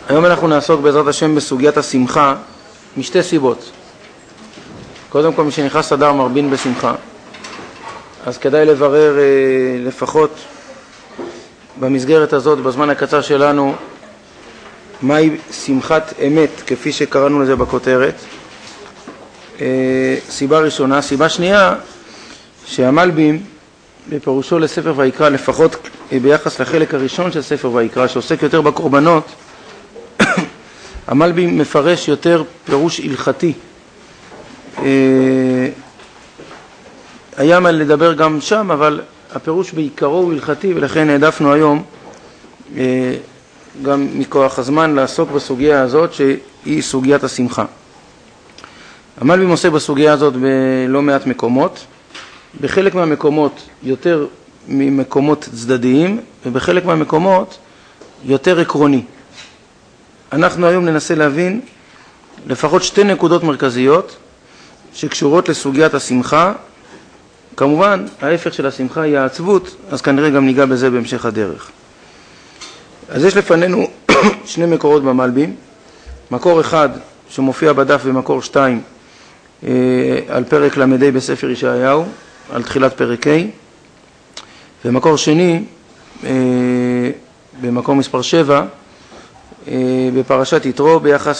היום אנחנו נעסוק בעזרת השם בסוגיית השמחה משתי סיבות. קודם כל, מי שנכנס אדר מרבין בשמחה, אז כדאי לברר לפחות במסגרת הזאת, בזמן הקצר שלנו, מהי שמחת אמת, כפי שקראנו לזה בכותרת. סיבה ראשונה. סיבה שנייה, שהמלבים בפירושו לספר ויקרא, לפחות ביחס לחלק הראשון של ספר ויקרא, שעוסק יותר בקורבנות, המלבים מפרש יותר פירוש הלכתי. היה מה לדבר גם שם, אבל הפירוש בעיקרו הוא הלכתי, ולכן העדפנו היום גם מכוח הזמן לעסוק בסוגיה הזאת, שהיא סוגיית השמחה. המלבים עושה בסוגיה הזאת בלא מעט מקומות, בחלק מהמקומות יותר ממקומות צדדיים, ובחלק מהמקומות יותר עקרוני. אנחנו היום ננסה להבין לפחות שתי נקודות מרכזיות שקשורות לסוגיית השמחה. כמובן, ההפך של השמחה היא העצבות, אז כנראה גם ניגע בזה בהמשך הדרך. אז יש לפנינו שני מקורות במלבים, מקור אחד שמופיע בדף ומקור 2 על פרק למדי בספר ישעיהו, על תחילת פרק ה', ומקור שני במקור מספר 7 בפרשת יתרו, ביחס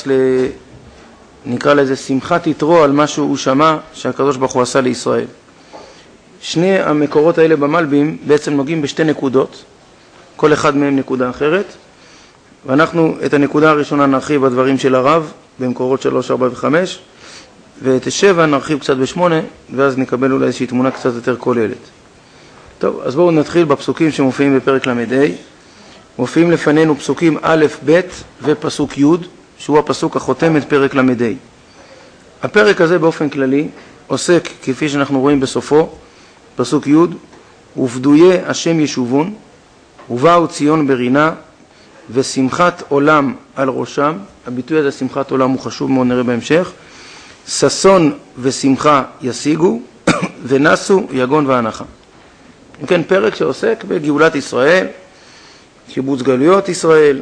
נקרא לזה שמחת יתרו על מה שהוא שמע שהקדוש ברוך הוא עשה לישראל. שני המקורות האלה במלבים בעצם נוגעים בשתי נקודות, כל אחד מהם נקודה אחרת, ואנחנו את הנקודה הראשונה נרחיב בדברים של הרב במקורות 3, 4 ו-5, ואת 7 נרחיב קצת ב8, ואז נקבל אולי איזושהי תמונה קצת יותר כוללת. טוב, אז בואו נתחיל בפסוקים שמופיעים בפרק למדי. מופיעים לפנינו פסוקים א', ב' ופסוק י', שהוא הפסוק החותם את פרק למדי. הפרק הזה באופן כללי עוסק, כפי שאנחנו רואים בסופו, פסוק י', ופדויי השם ישובון, ובאו ציון ברינה, ושמחת עולם על ראשם. הביטוי הזה, שמחת עולם, הוא חשוב מאוד, נראה בהמשך. ששון ושמחה ישיגו, ונסו יגון והנחה. כן, פרק שעוסק בגאולת ישראל, קיבוץ גלויות ישראל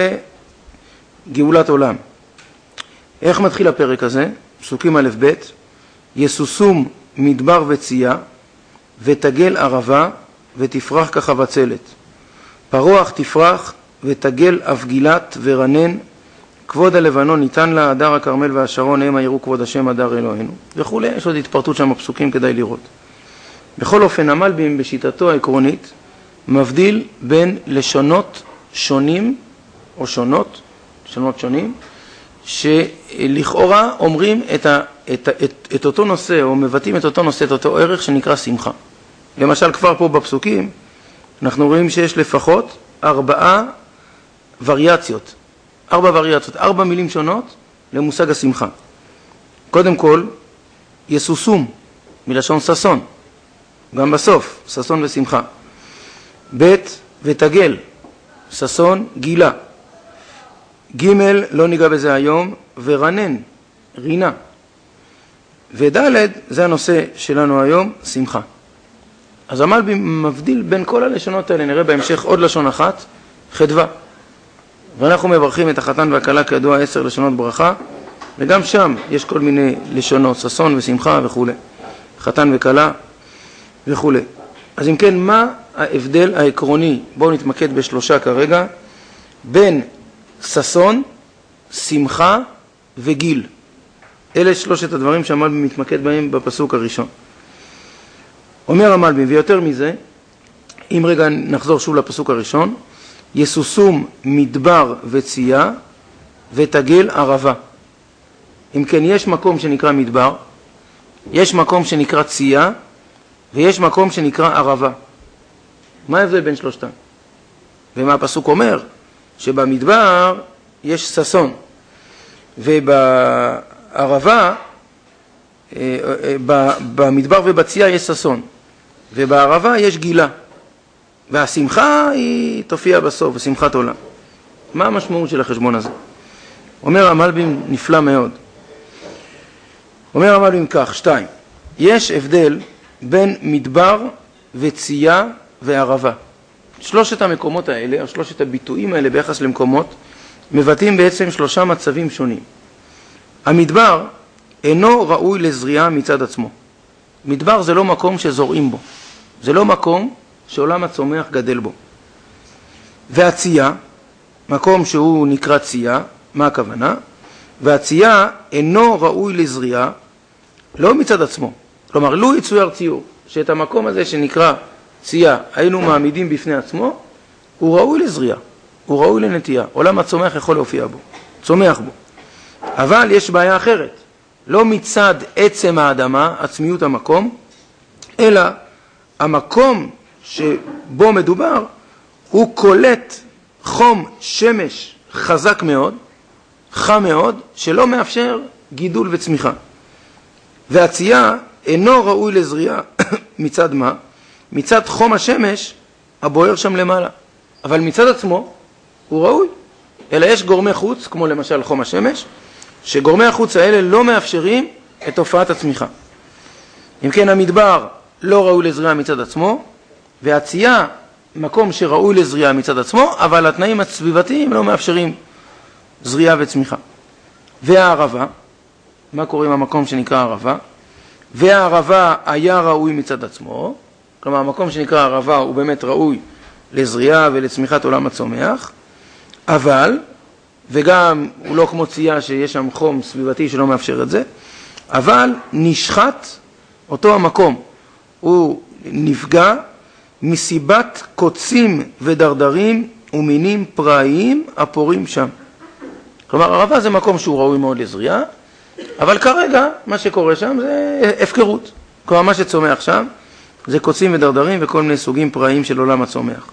וגאולת עולם. איך מתחיל הפרק הזה? פסוקים א' ב', יסוסום מדבר וצייה, ותגל ערבה, ותפרח כחבצלת. פרוח תפרח, ותגל אבגילת ורנן, כבוד הלבנון ניתן לה, הדר הכרמל והשרון, הם יראו כבוד השם הדר אלוהינו, וכו'. יש עוד התפרטות שם בפסוקים, כדאי לראות. בכל אופן, המלבים בשיטתו העקרונית מבדיל בין לשונות שונים או שונות שונים, שלכאורה אומרים את אותו נושא, או מבטאים את אותו נושא, את אותו ערך שנקרא שמחה. למשל, כבר פה בפסוקים אנחנו רואים שיש לפחות 4 וריאציות, 4 מילים שונות למושג השמחה. קודם כל, יסוסום, מלשון ששון, גם בסוף, ששון ושמחה. ב' ותגל, ששון, גילה. ג' לא ניגע בזה היום, ורנן, רינה. וד' זה הנושא שלנו היום, שמחה. אז המלבים מבדיל בין כל הלשונות האלה, נראה בהמשך עוד לשון אחת, חדווה. ואנחנו מברכים את החתן והכלה כידוע 10 לשונות ברכה, וגם שם יש כל מיני לשונות, ששון ושמחה וכו'. חתן וכלה וכו'. אז אם כן, מה ההבדל העקרוני? בואו נתמקד ב3 כרגע, בין ששון, שמחה וגיל. אלה 3 הדברים שהמלבים מתמקד בהם בפסוק הראשון. אומר המלבים, ויותר מזה, אם רגע נחזור שוב לפסוק הראשון, יסוסום מדבר וצייה, ותגל ערבה. אם כן, יש מקום שנקרא מדבר, יש מקום שנקרא צייה, ויש מקום שנקרא ערבה. מה ההבדל בין שלושתם? ומה הפסוק אומר? שבמדבר יש ששון, ובערבה, במדבר ובצייה יש ששון, ובערבה יש גילה, והשמחה היא תופיע בסוף, בשמחת עולם. מה המשמעות של החשבון הזה? אומר המלבים נפלא מאוד. אומר המלבים כך, 2, יש הבדל בין מדבר וצייה וערבה. 3 המקומות האלה, או 3 הביטויים האלה ביחס למקומות, מבטאים בעצם 3 מצבים שונים. המדבר אינו ראוי לזריעה מצד עצמו. מדבר זה לא מקום שזורעים בו. זה לא מקום שעולם הצומח גדל בו. והצייה, מקום שהוא נקרא צייה, מה הכוונה? והצייה אינו ראוי לזריעה, לא מצד עצמו. כלומר, לו יצויר ציור, שאת המקום הזה שנקרא צייה היינו מעמידים בפני עצמו, הוא ראוי לזריעה, הוא ראוי לנטייה. עולם הצומח יכול להופיע בו, צומח בו. אבל יש בעיה אחרת, לא מצד עצם האדמה, עצמיות המקום, אלא המקום שבו מדובר, הוא קולט חום שמש חזק מאוד, חם מאוד, שלא מאפשר גידול וצמיחה. והצייה אינו ראוי לזריעה מצד מה? מצד חום השמש הבוער שם למעלה. אבל מצד עצמו הוא ראוי. אלא יש גורמי חוץ, כמו למשל חום השמש, שגורמי החוץ האלה לא מאפשרים את תופעת הצמיחה. אם כן, המדבר לא ראוי לזריעה מצד עצמו, והצייה מקום שראוי לזריעה מצד עצמו, אבל התנאים הסביבתיים לא מאפשרים זריעה וצמיחה. והערבה, מה קורה עם המקום שנקרא ערבה? והערבה היה ראוי מצד עצמו, כלומר המקום שנקרא ערבה הוא באמת ראוי לזריעה ולצמיחת עולם הצומח, אבל, וגם הוא לא כמו צייה שיש שם חום סביבתי שלא מאפשר את זה, אבל נשחט אותו המקום, הוא נפגע מסיבת קוצים ודרדרים ומינים פראיים הפורים שם. כלומר, ערבה זה מקום שהוא ראוי מאוד לזריעה, אבל כרגע מה שקורה שם זה הפקרות. כלומר, מה שצומח שם זה קוצים ודרדרים וכל מיני סוגים פראיים של עולם הצומח.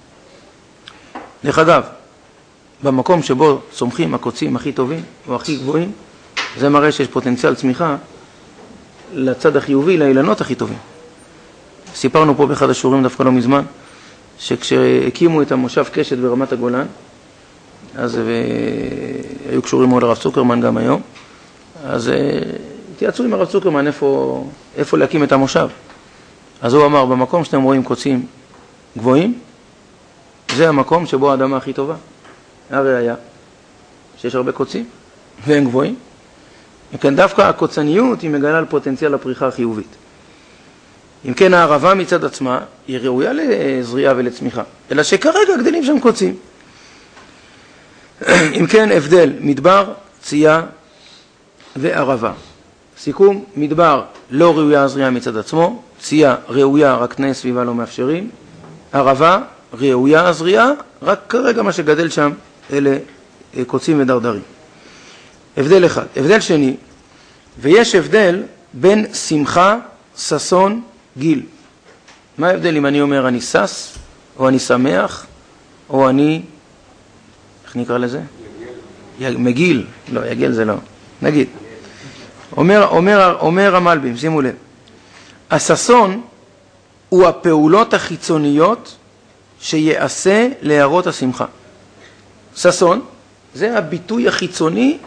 דרך אגב, במקום שבו צומחים הקוצים הכי טובים או הכי גבוהים, זה מראה שיש פוטנציאל צמיחה לצד החיובי, לאילנות הכי טובים. סיפרנו פה באחד השיעורים דווקא לא מזמן, שכשהקימו את המושב קשת ברמת הגולן, אז היו קשורים מאוד לרב צוקרמן גם היום, אז התייעצו עם הרב צוקרמן איפה להקים את המושב. אז הוא אמר, במקום שאתם רואים קוצים גבוהים, זה המקום שבו האדמה הכי טובה. הראיה שיש הרבה קוצים והם גבוהים. וכן דווקא הקוצניות היא מגלה על פוטנציאל הפריחה החיובית. אם כן, הערבה מצד עצמה היא ראויה לזריעה ולצמיחה, אלא שכרגע גדלים שם קוצים. אם כן, הבדל מדבר, צייה וערבה. סיכום, מדבר לא ראויה הזריעה מצד עצמו, צייה ראויה רק תנאי סביבה לא מאפשרים, ערבה ראויה הזריעה, רק כרגע מה שגדל שם אלה קוצים ודרדרים. הבדל אחד. הבדל שני, ויש הבדל בין שמחה, ששון, גיל. מה ההבדל אם אני אומר אני שש, או אני שמח, או אני, איך נקרא לזה? מגיל. לא, יגל זה לא. נגיד. אומר המלבים, שימו לב. הששון הוא הפעולות החיצוניות שיעשה להראות השמחה. ששון זה הביטוי החיצוני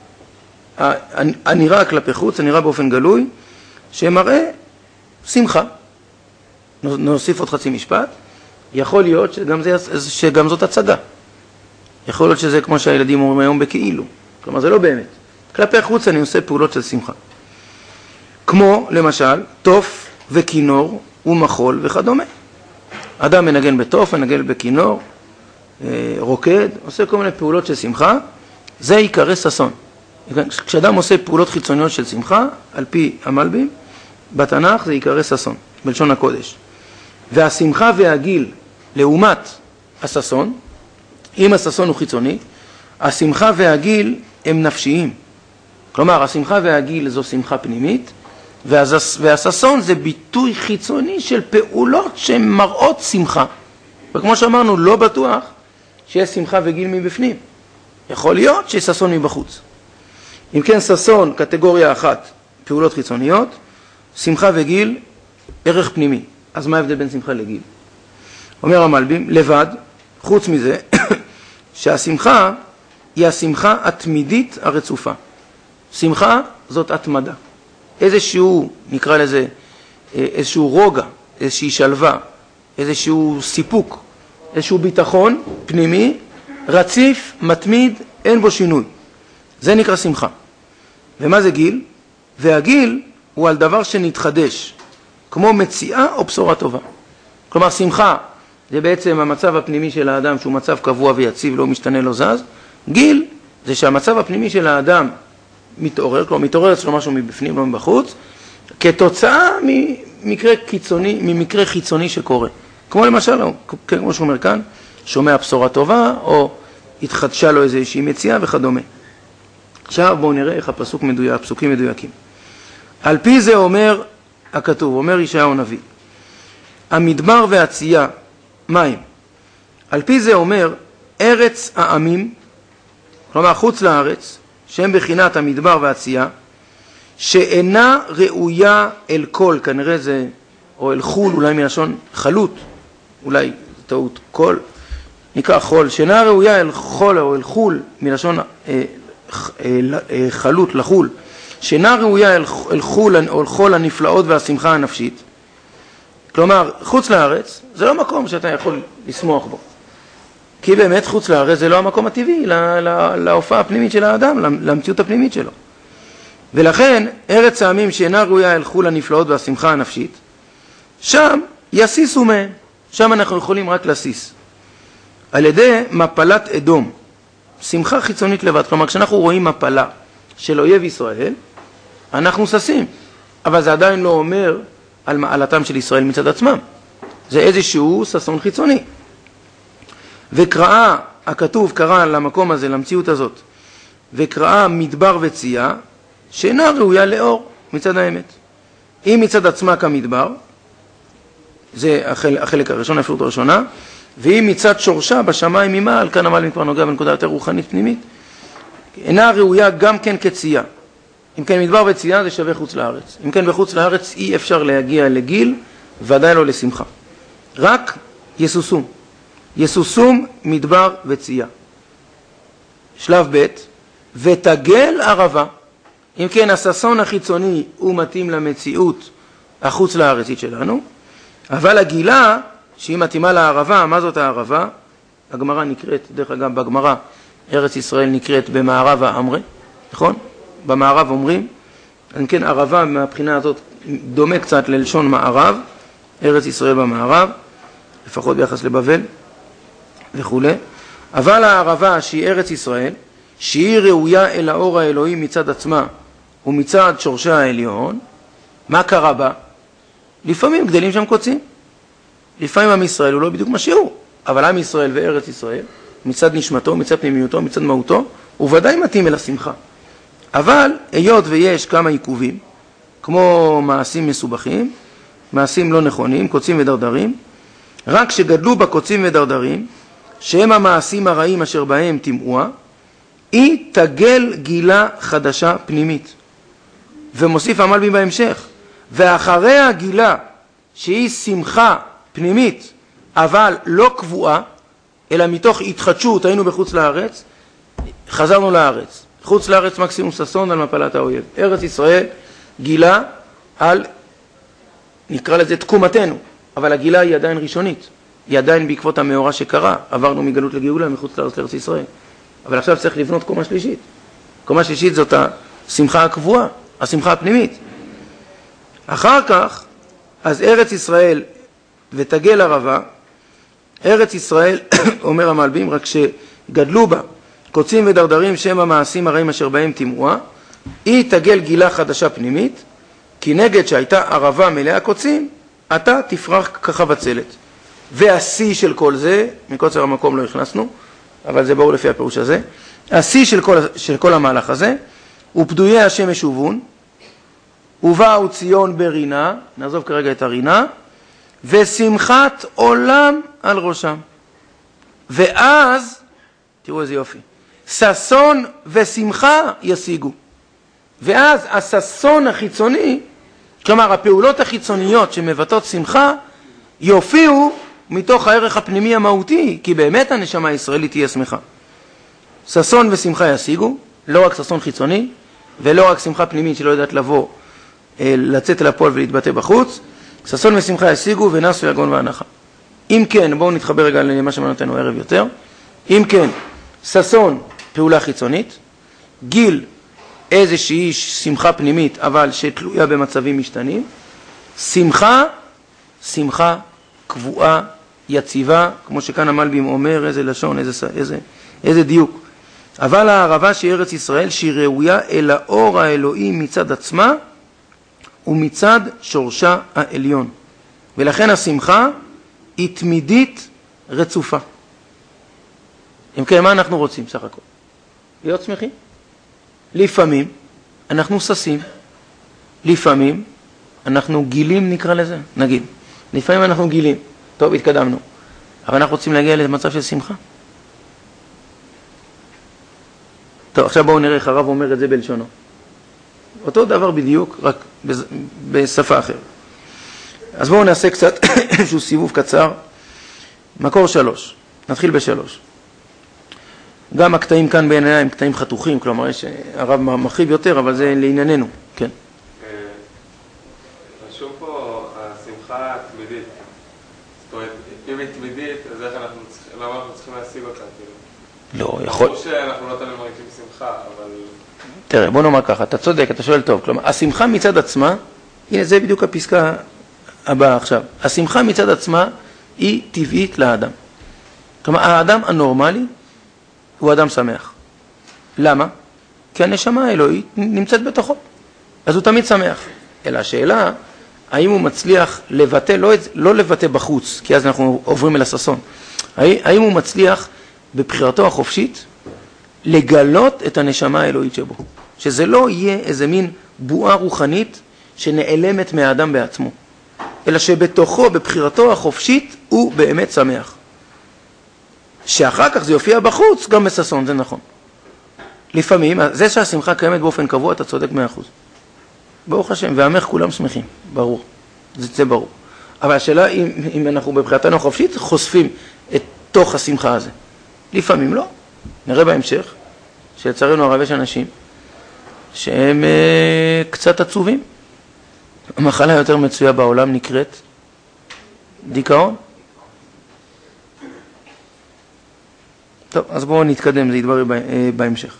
הנראה כלפי חוץ, הנראה באופן גלוי, שמראה שמחה. נוסיף עוד חצי משפט. יכול להיות שגם זאת הצגה. יכול להיות שזה כמו שהילדים אומרים היום בכאילו. כלומר, זה לא באמת. כלפי חוץ אני עושה פעולות של שמחה. כמו, למשל, תוף וכינור ומחול וכדומה. אדם מנגן בתוף, מנגן בכינור, רוקד, עושה כל מיני פעולות של שמחה, זה עיקרי ששון. כשאדם עושה פעולות חיצוניות של שמחה, על פי המלבים, בתנ"ך זה עיקרי ששון, בלשון הקודש. והשמחה והגיל, לעומת הששון, אם הששון הוא חיצוני, השמחה והגיל הם נפשיים. כלומר, השמחה והגיל זו שמחה פנימית, והששון זה ביטוי חיצוני של פעולות שמראות שמחה. וכמו שאמרנו, לא בטוח שיש שמחה וגיל מבפנים. יכול להיות שיש ששון מבחוץ. אם כן, ששון, קטגוריה אחת, פעולות חיצוניות, שמחה וגיל, ערך פנימי. אז מה ההבדל בין שמחה לגיל? אומר המלבים, לבד, חוץ מזה, שהשמחה היא השמחה התמידית הרצופה. שמחה זאת התמדה. איזשהו, נקרא לזה, איזשהו רוגע, איזושהי שלווה, איזשהו סיפוק, איזשהו ביטחון פנימי, רציף, מתמיד, אין בו שינוי. זה נקרא שמחה. ומה זה גיל? והגיל הוא על דבר שנתחדש, כמו מציאה או בשורה טובה. כלומר, שמחה זה בעצם המצב הפנימי של האדם, שהוא מצב קבוע ויציב, לא משתנה, לא זז. גיל זה שהמצב הפנימי של האדם מתעורר, כלומר מתעורר אצלו משהו מבפנים, לא מבחוץ, כתוצאה ממקרה חיצוני שקורה. כמו למשל, כמו שהוא אומר כאן, שומע בשורה טובה, או התחדשה לו איזושהי מציאה וכדומה. עכשיו בואו נראה איך הפסוקים מדויקים. על פי זה אומר הכתוב, אומר ישעיהו הנביא, המדבר והצייה, מים. על פי זה אומר ארץ העמים, כלומר חוץ לארץ, שהם בחינת המדבר והצייה, שאינה ראויה אל כל, כנראה זה, או אל חול, אולי מלשון חלות, אולי טעות כל, נקרא חול, שאינה ראויה אל חול או אל חול, מלשון חלות, לחול, שאינה ראויה אל חול או אל חול הנפלאות והשמחה הנפשית. כלומר, חוץ לארץ זה לא מקום שאתה יכול לשמוח בו. כי באמת חוץ לארץ זה לא המקום הטבעי להופעה הפנימית של האדם, למציאות הפנימית שלו. ולכן, ארץ העמים שאינה ראויה אל חול הנפלאות והשמחה הנפשית, שם יסיסו מהם. שם אנחנו יכולים רק לסיס. על ידי מפלת אדום. שמחה חיצונית לבד. כלומר, כשאנחנו רואים מפלה של אויב ישראל, אנחנו ססים. אבל זה עדיין לא אומר על מעלתם של ישראל מצד עצמם. זה איזשהו ססון חיצוני. וקראה, הכתוב קרא למקום הזה, למציאות הזאת, וקראה מדבר וצייה, שאינה ראויה לאור מצד האמת. אם מצד עצמה כמדבר, זה החלק הראשון, האפשרות הראשונה, ואם מצד שורשה בשמיים ממעל, כאן המעל כבר נוגע בנקודה יותר רוחנית פנימית, אינה ראויה גם כן כצייה. אם כן מדבר וצייה זה שווה חוץ לארץ. אם כן בחוץ לארץ אי אפשר להגיע לגיל, ודאי לא לשמחה. רק יסוסום. יסוסום מדבר וצייה. שלב ב' ותגל ערבה. אם כן הססון החיצוני הוא מתאים למציאות החוץ לארצית שלנו, אבל הגילה שהיא מתאימה לערבה, מה זאת הערבה? הגמרא נקראת, דרך אגב בגמרא ארץ ישראל נקראת במערב האמרי, נכון? במערב אומרים, אם כן ערבה מהבחינה הזאת דומה קצת ללשון מערב, ארץ ישראל במערב, לפחות ביחס לבבל וכו'. אבל הערבה שהיא ארץ ישראל, שהיא ראויה אל האור האלוהי מצד עצמה ומצד שורשה העליון, מה קרה בה? לפעמים גדלים שם קוצים. לפעמים עם ישראל הוא לא בדיוק מה שהוא, אבל עם ישראל וארץ ישראל, מצד נשמתו, מצד פנימיותו, מצד מהותו, הוא ודאי מתאים אל השמחה. אבל היות ויש כמה עיכובים, כמו מעשים מסובכים, מעשים לא נכונים, קוצים ודרדרים, רק שגדלו בקוצים ודרדרים, שהם המעשים הרעים אשר בהם תמוה, היא תגל גילה חדשה פנימית. ומוסיף המלבי בהמשך, ואחרי הגילה שהיא שמחה פנימית, אבל לא קבועה, אלא מתוך התחדשות, היינו בחוץ לארץ, חזרנו לארץ. חוץ לארץ מקסימום ססון על מפלת האויב. ארץ ישראל גילה על, נקרא לזה תקומתנו, אבל הגילה היא עדיין ראשונית. היא עדיין בעקבות המאורע שקרה. עברנו מגלות לגאולה מחוץ לארץ לארץ ישראל. אבל עכשיו צריך לבנות קומה שלישית. קומה שלישית זאת השמחה הקבועה, השמחה הפנימית. אחר כך, אז ארץ ישראל ותגל ערבה, ארץ ישראל, אומר המלבים, רק שגדלו בה קוצים ודרדרים שהם המעשים הרעים אשר בהם תמוה, היא תגל גילה חדשה פנימית, כי נגד שהייתה ערבה מלאה קוצים, אתה תפרח כחבצלת. והשיא של כל זה, מקוצר המקום לא הכנסנו, אבל זה ברור לפי הפירוש הזה, השיא של כל המהלך הזה, ופדויי השם ישובון, ובאו ציון ברינה, נעזוב כרגע את הרינה, ושמחת עולם על ראשם. ואז, תראו איזה יופי, ששון ושמחה ישיגו. ואז הששון החיצוני, כלומר הפעולות החיצוניות שמבטאות שמחה, יופיעו מתוך הערך הפנימי המהותי, כי באמת הנשמה הישראלית תהיה שמחה. ששון ושמחה ישיגו, לא רק ששון חיצוני, ולא רק שמחה פנימית שלא יודעת לבוא, לצאת לפועל ולהתבטא בחוץ, ששון ושמחה ישיגו ונסו יגון והנחה. אם כן, בואו נתחבר רגע למה שמעניין אותנו ערב יותר. אם כן, ששון, פעולה חיצונית, גיל, איזושהי שמחה פנימית, אבל שתלויה במצבים משתנים, שמחה קבועה, יציבה, כמו שכאן המלבים אומר, איזה לשון, איזה דיוק. אבל הערבה שהיא ארץ ישראל, שהיא ראויה אל האור האלוהי מצד עצמה, ומצד שורשה העליון. ולכן השמחה היא תמידית רצופה. אם כן, מה אנחנו רוצים סך הכל? להיות שמחים. לפעמים אנחנו ששים, לפעמים אנחנו גילים, נקרא לזה, נגיד. לפעמים אנחנו גילים, טוב, התקדמנו, אבל אנחנו רוצים להגיע למצב של שמחה. טוב, עכשיו בואו נראה איך הרב אומר את זה בלשונו. אותו דבר בדיוק, רק בשפה אחרת. אז בואו נעשה קצת איזשהו סיבוב קצר. מקור 3, נתחיל ב3. גם הקטעים כאן בעיניי הם קטעים חתוכים, כלומר יש הרב מרחיב יותר, אבל זה לענייננו, כן. רשום פה השמחה התמידית. זאת אומרת, אם היא תמידית, אז איך למה אנחנו צריכים להשיג אותה? לא, יכול... ברור שאנחנו לא תמיד מרגישים שמחה, אבל... תראה, בוא נאמר ככה, אתה צודק, אתה שואל טוב, כלומר, השמחה מצד עצמה, הנה זה בדיוק הפסקה הבאה עכשיו, השמחה מצד עצמה היא טבעית לאדם. כלומר, האדם הנורמלי הוא אדם שמח. למה? כי הנשמה האלוהית נמצאת בתוכו, אז הוא תמיד שמח. אלא השאלה, האם הוא מצליח לבטא, לא לבטא בחוץ, כי אז אנחנו עוברים אל הששון, האם הוא מצליח בבחירתו החופשית לגלות את הנשמה האלוהית שבו, שזה לא יהיה איזה מין בועה רוחנית שנעלמת מהאדם בעצמו, אלא שבתוכו, בבחירתו החופשית, הוא באמת שמח. שאחר כך זה יופיע בחוץ, גם בששון, זה נכון. לפעמים, זה שהשמחה קיימת באופן קבוע, אתה צודק 100%. ברוך השם, והמך כולם שמחים, ברור. זה ברור. אבל השאלה, אם אנחנו בבחירתנו החופשית, חושפים את תוך השמחה הזה. לפעמים לא. נראה בהמשך, שלצערנו הרב יש אנשים שהם קצת עצובים. המחלה יותר מצויה בעולם נקראת דיכאון. טוב, אז בואו נתקדם, זה ידבר בהמשך.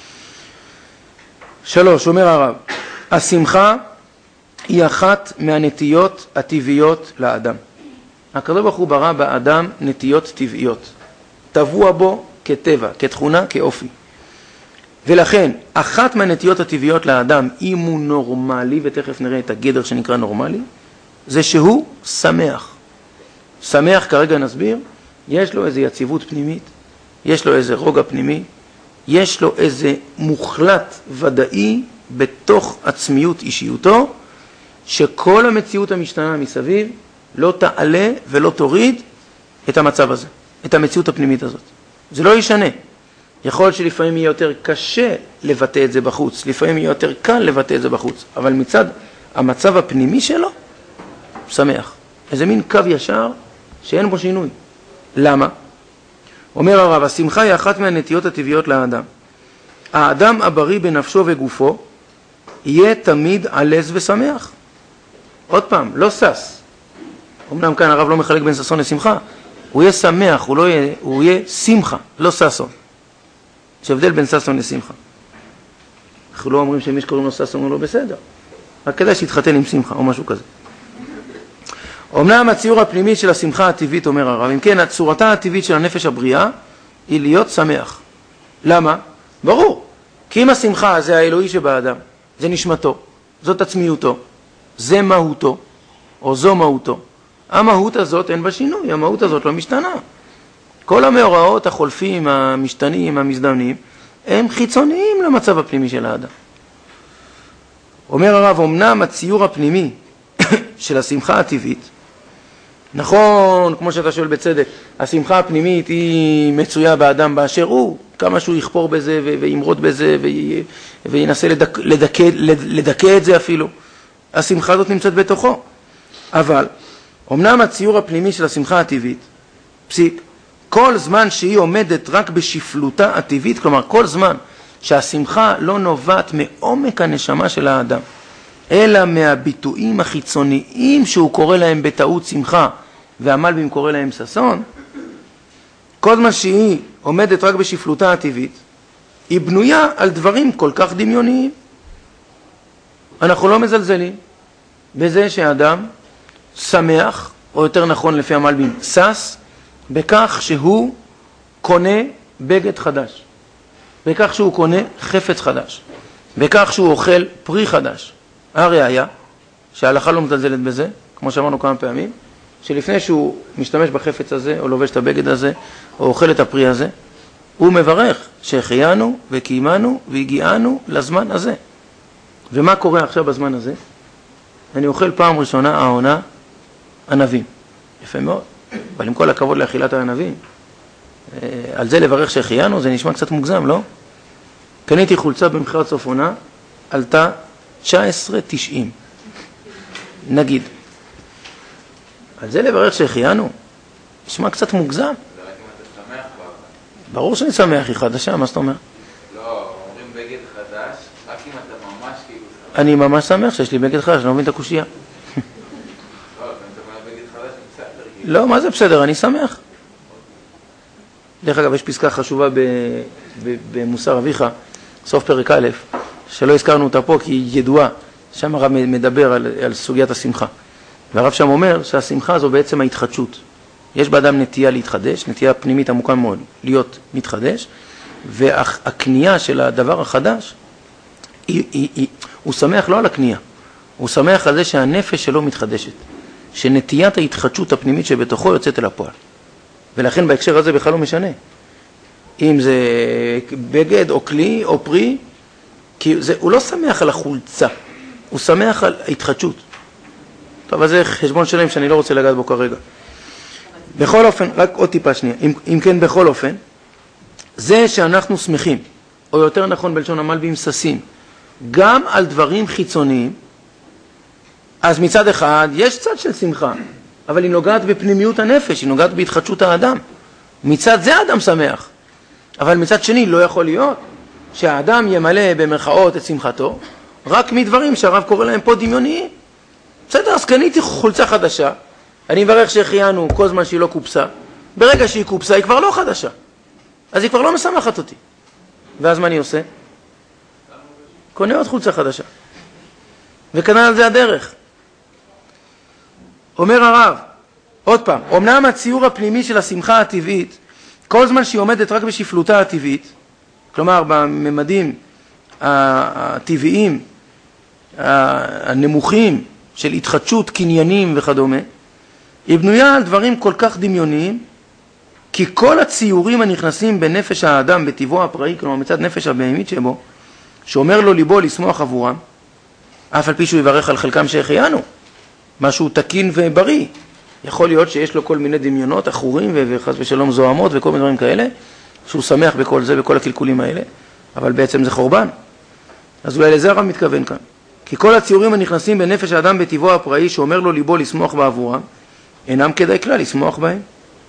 3, אומר הרב, השמחה היא אחת מהנטיות הטבעיות לאדם. הקדוש ברוך הוא ברא באדם נטיות טבעיות. טבוע בו כטבע, כתכונה, כאופי. ולכן, אחת מהנטיות הטבעיות לאדם, אם הוא נורמלי, ותכף נראה את הגדר שנקרא נורמלי, זה שהוא שמח. שמח, כרגע נסביר, יש לו איזו יציבות פנימית, יש לו איזה רוגע פנימי, יש לו איזה מוחלט ודאי בתוך עצמיות אישיותו, שכל המציאות המשתנה מסביב לא תעלה ולא תוריד את המצב הזה, את המציאות הפנימית הזאת. זה לא ישנה. יכול להיות שלפעמים יהיה יותר קשה לבטא את זה בחוץ, לפעמים יהיה יותר קל לבטא את זה בחוץ, אבל מצד המצב הפנימי שלו, שמח. איזה מין קו ישר שאין בו שינוי. למה? אומר הרב, השמחה היא אחת מהנטיות הטבעיות לאדם. האדם הבריא בנפשו וגופו יהיה תמיד עלז ושמח. עוד פעם, לא סס. אמנם כאן הרב לא מחלק בין ששון לשמחה, הוא יהיה שמח, הוא יהיה שמחה, לא ששון. יש הבדל בין ששון לשמחה. אנחנו לא אומרים שמי שקוראים לו ששון הוא לא בסדר, רק כדאי שיתחתן עם שמחה או משהו כזה. אמנם הציור הפנימי של השמחה הטבעית, אומר הרב, אם כן, הצורתה הטבעית של הנפש הבריאה היא להיות שמח. למה? ברור. כי אם השמחה זה האלוהי שבאדם, זה נשמתו, זאת עצמיותו, זה מהותו, או זו מהותו. המהות הזאת אין בה שינוי, המהות הזאת לא משתנה. כל המאורעות החולפים, המשתנים, המזדמנים, הם חיצוניים למצב הפנימי של האדם. אומר הרב, אמנם הציור הפנימי של השמחה הטבעית, נכון, כמו שאתה שואל בצדק, השמחה הפנימית היא מצויה באדם באשר הוא, כמה שהוא יכפור בזה וימרוד בזה וינסה לדכא את זה אפילו. השמחה הזאת נמצאת בתוכו. אבל, אמנם הציור הפנימי של השמחה הטבעית, פסיק, כל זמן שהיא עומדת רק בשפלותה הטבעית, כלומר כל זמן שהשמחה לא נובעת מעומק הנשמה של האדם, אלא מהביטויים החיצוניים שהוא קורא להם בטעות שמחה, והמלבים קורא להם ששון, כל זמן שהיא עומדת רק בשפלותה הטבעית, היא בנויה על דברים כל כך דמיוניים. אנחנו לא מזלזלים בזה שהאדם שמח, או יותר נכון לפי המלבים, שש, בכך שהוא קונה בגד חדש, בכך שהוא קונה חפץ חדש, בכך שהוא אוכל פרי חדש. הראיה שההלכה לא מזלזלת בזה, כמו שאמרנו כמה פעמים, שלפני שהוא משתמש בחפץ הזה, או לובש את הבגד הזה, או אוכל את הפרי הזה, הוא מברך שהחיינו וקיימנו והגיענו לזמן הזה. ומה קורה עכשיו בזמן הזה? אני אוכל פעם ראשונה העונה ענבים. יפה מאוד. אבל עם כל הכבוד לאכילת הענבים, על זה לברך שהחיינו, זה נשמע קצת מוגזם, לא? קניתי חולצה במכירת סוף עונה, עלתה 19.90. נגיד. על זה לברך שהחיינו, נשמע קצת מוגזם. זה רק אם אתה שמח בה. ברור שאני שמח, היא חדשה, מה זאת אומרת? לא, אומרים בגד חדש, רק אם אתה ממש כאילו שמח. אני ממש שמח שיש לי בגד חדש, אני לא מבין את הקושייה. לא, אם אתה אומר בגד חדש, זה בסדר. לא, מה זה בסדר? אני שמח. דרך אגב, יש פסקה חשובה במוסר אביך, סוף פרק א', שלא הזכרנו אותה פה כי היא ידועה. שם הרב מדבר על סוגיית השמחה. והרב שם אומר שהשמחה זו בעצם ההתחדשות. יש באדם נטייה להתחדש, נטייה פנימית עמוקה מאוד, להיות מתחדש, והקנייה של הדבר החדש, הוא שמח לא על הקנייה, הוא שמח על זה שהנפש שלו מתחדשת, שנטיית ההתחדשות הפנימית שבתוכו יוצאת אל הפועל. ולכן בהקשר הזה בכלל לא משנה. אם זה בגד או כלי או פרי, כי הוא לא שמח על החולצה, הוא שמח על ההתחדשות. טוב, אז זה חשבון שלם שאני לא רוצה לגעת בו כרגע. בכל אופן, רק עוד טיפה שנייה, אם כן בכל אופן, זה שאנחנו שמחים, או יותר נכון בלשון המלבים ששים, גם על דברים חיצוניים, אז מצד אחד יש צד של שמחה, אבל היא נוגעת בפנימיות הנפש, היא נוגעת בהתחדשות האדם. מצד זה האדם שמח. אבל מצד שני לא יכול להיות שהאדם ימלא במרכאות את שמחתו, רק מדברים שהרב קורא להם פה דמיוניים. בסדר, אז קניתי חולצה חדשה, אני מברך שהחיינו כל זמן שהיא לא קופסה, ברגע שהיא קופסה היא כבר לא חדשה, אז היא כבר לא משמחת אותי. ואז מה אני עושה? קונה עוד חולצה חדשה. וכנ"ל על זה הדרך. אומר הרב, עוד פעם, אמנם הציור הפנימי של השמחה הטבעית, כל זמן שהיא עומדת רק בשפלותה הטבעית, כלומר בממדים הטבעיים, הנמוכים של התחדשות קניינים וכדומה, היא בנויה על דברים כל כך דמיוניים, כי כל הציורים הנכנסים בנפש האדם בטבעו הפראי, כלומר מצד נפש הבהמית שבו, שאומר לו ליבו לשמוח עבורם, אף על פי שהוא יברך על חלקם שהחיינו, משהו תקין ובריא. יכול להיות שיש לו כל מיני דמיונות, אחורים וחס ושלום זוהמות וכל מיני דברים כאלה, שהוא שמח בכל זה, בכל הקלקולים האלה, אבל בעצם זה חורבן. אז אולי לזה הרב מתכוון כאן. כי כל הציורים הנכנסים בנפש האדם בטבעו הפראי, שאומר לו ליבו לשמוח בעבורם, אינם כדאי כלל לשמוח בהם.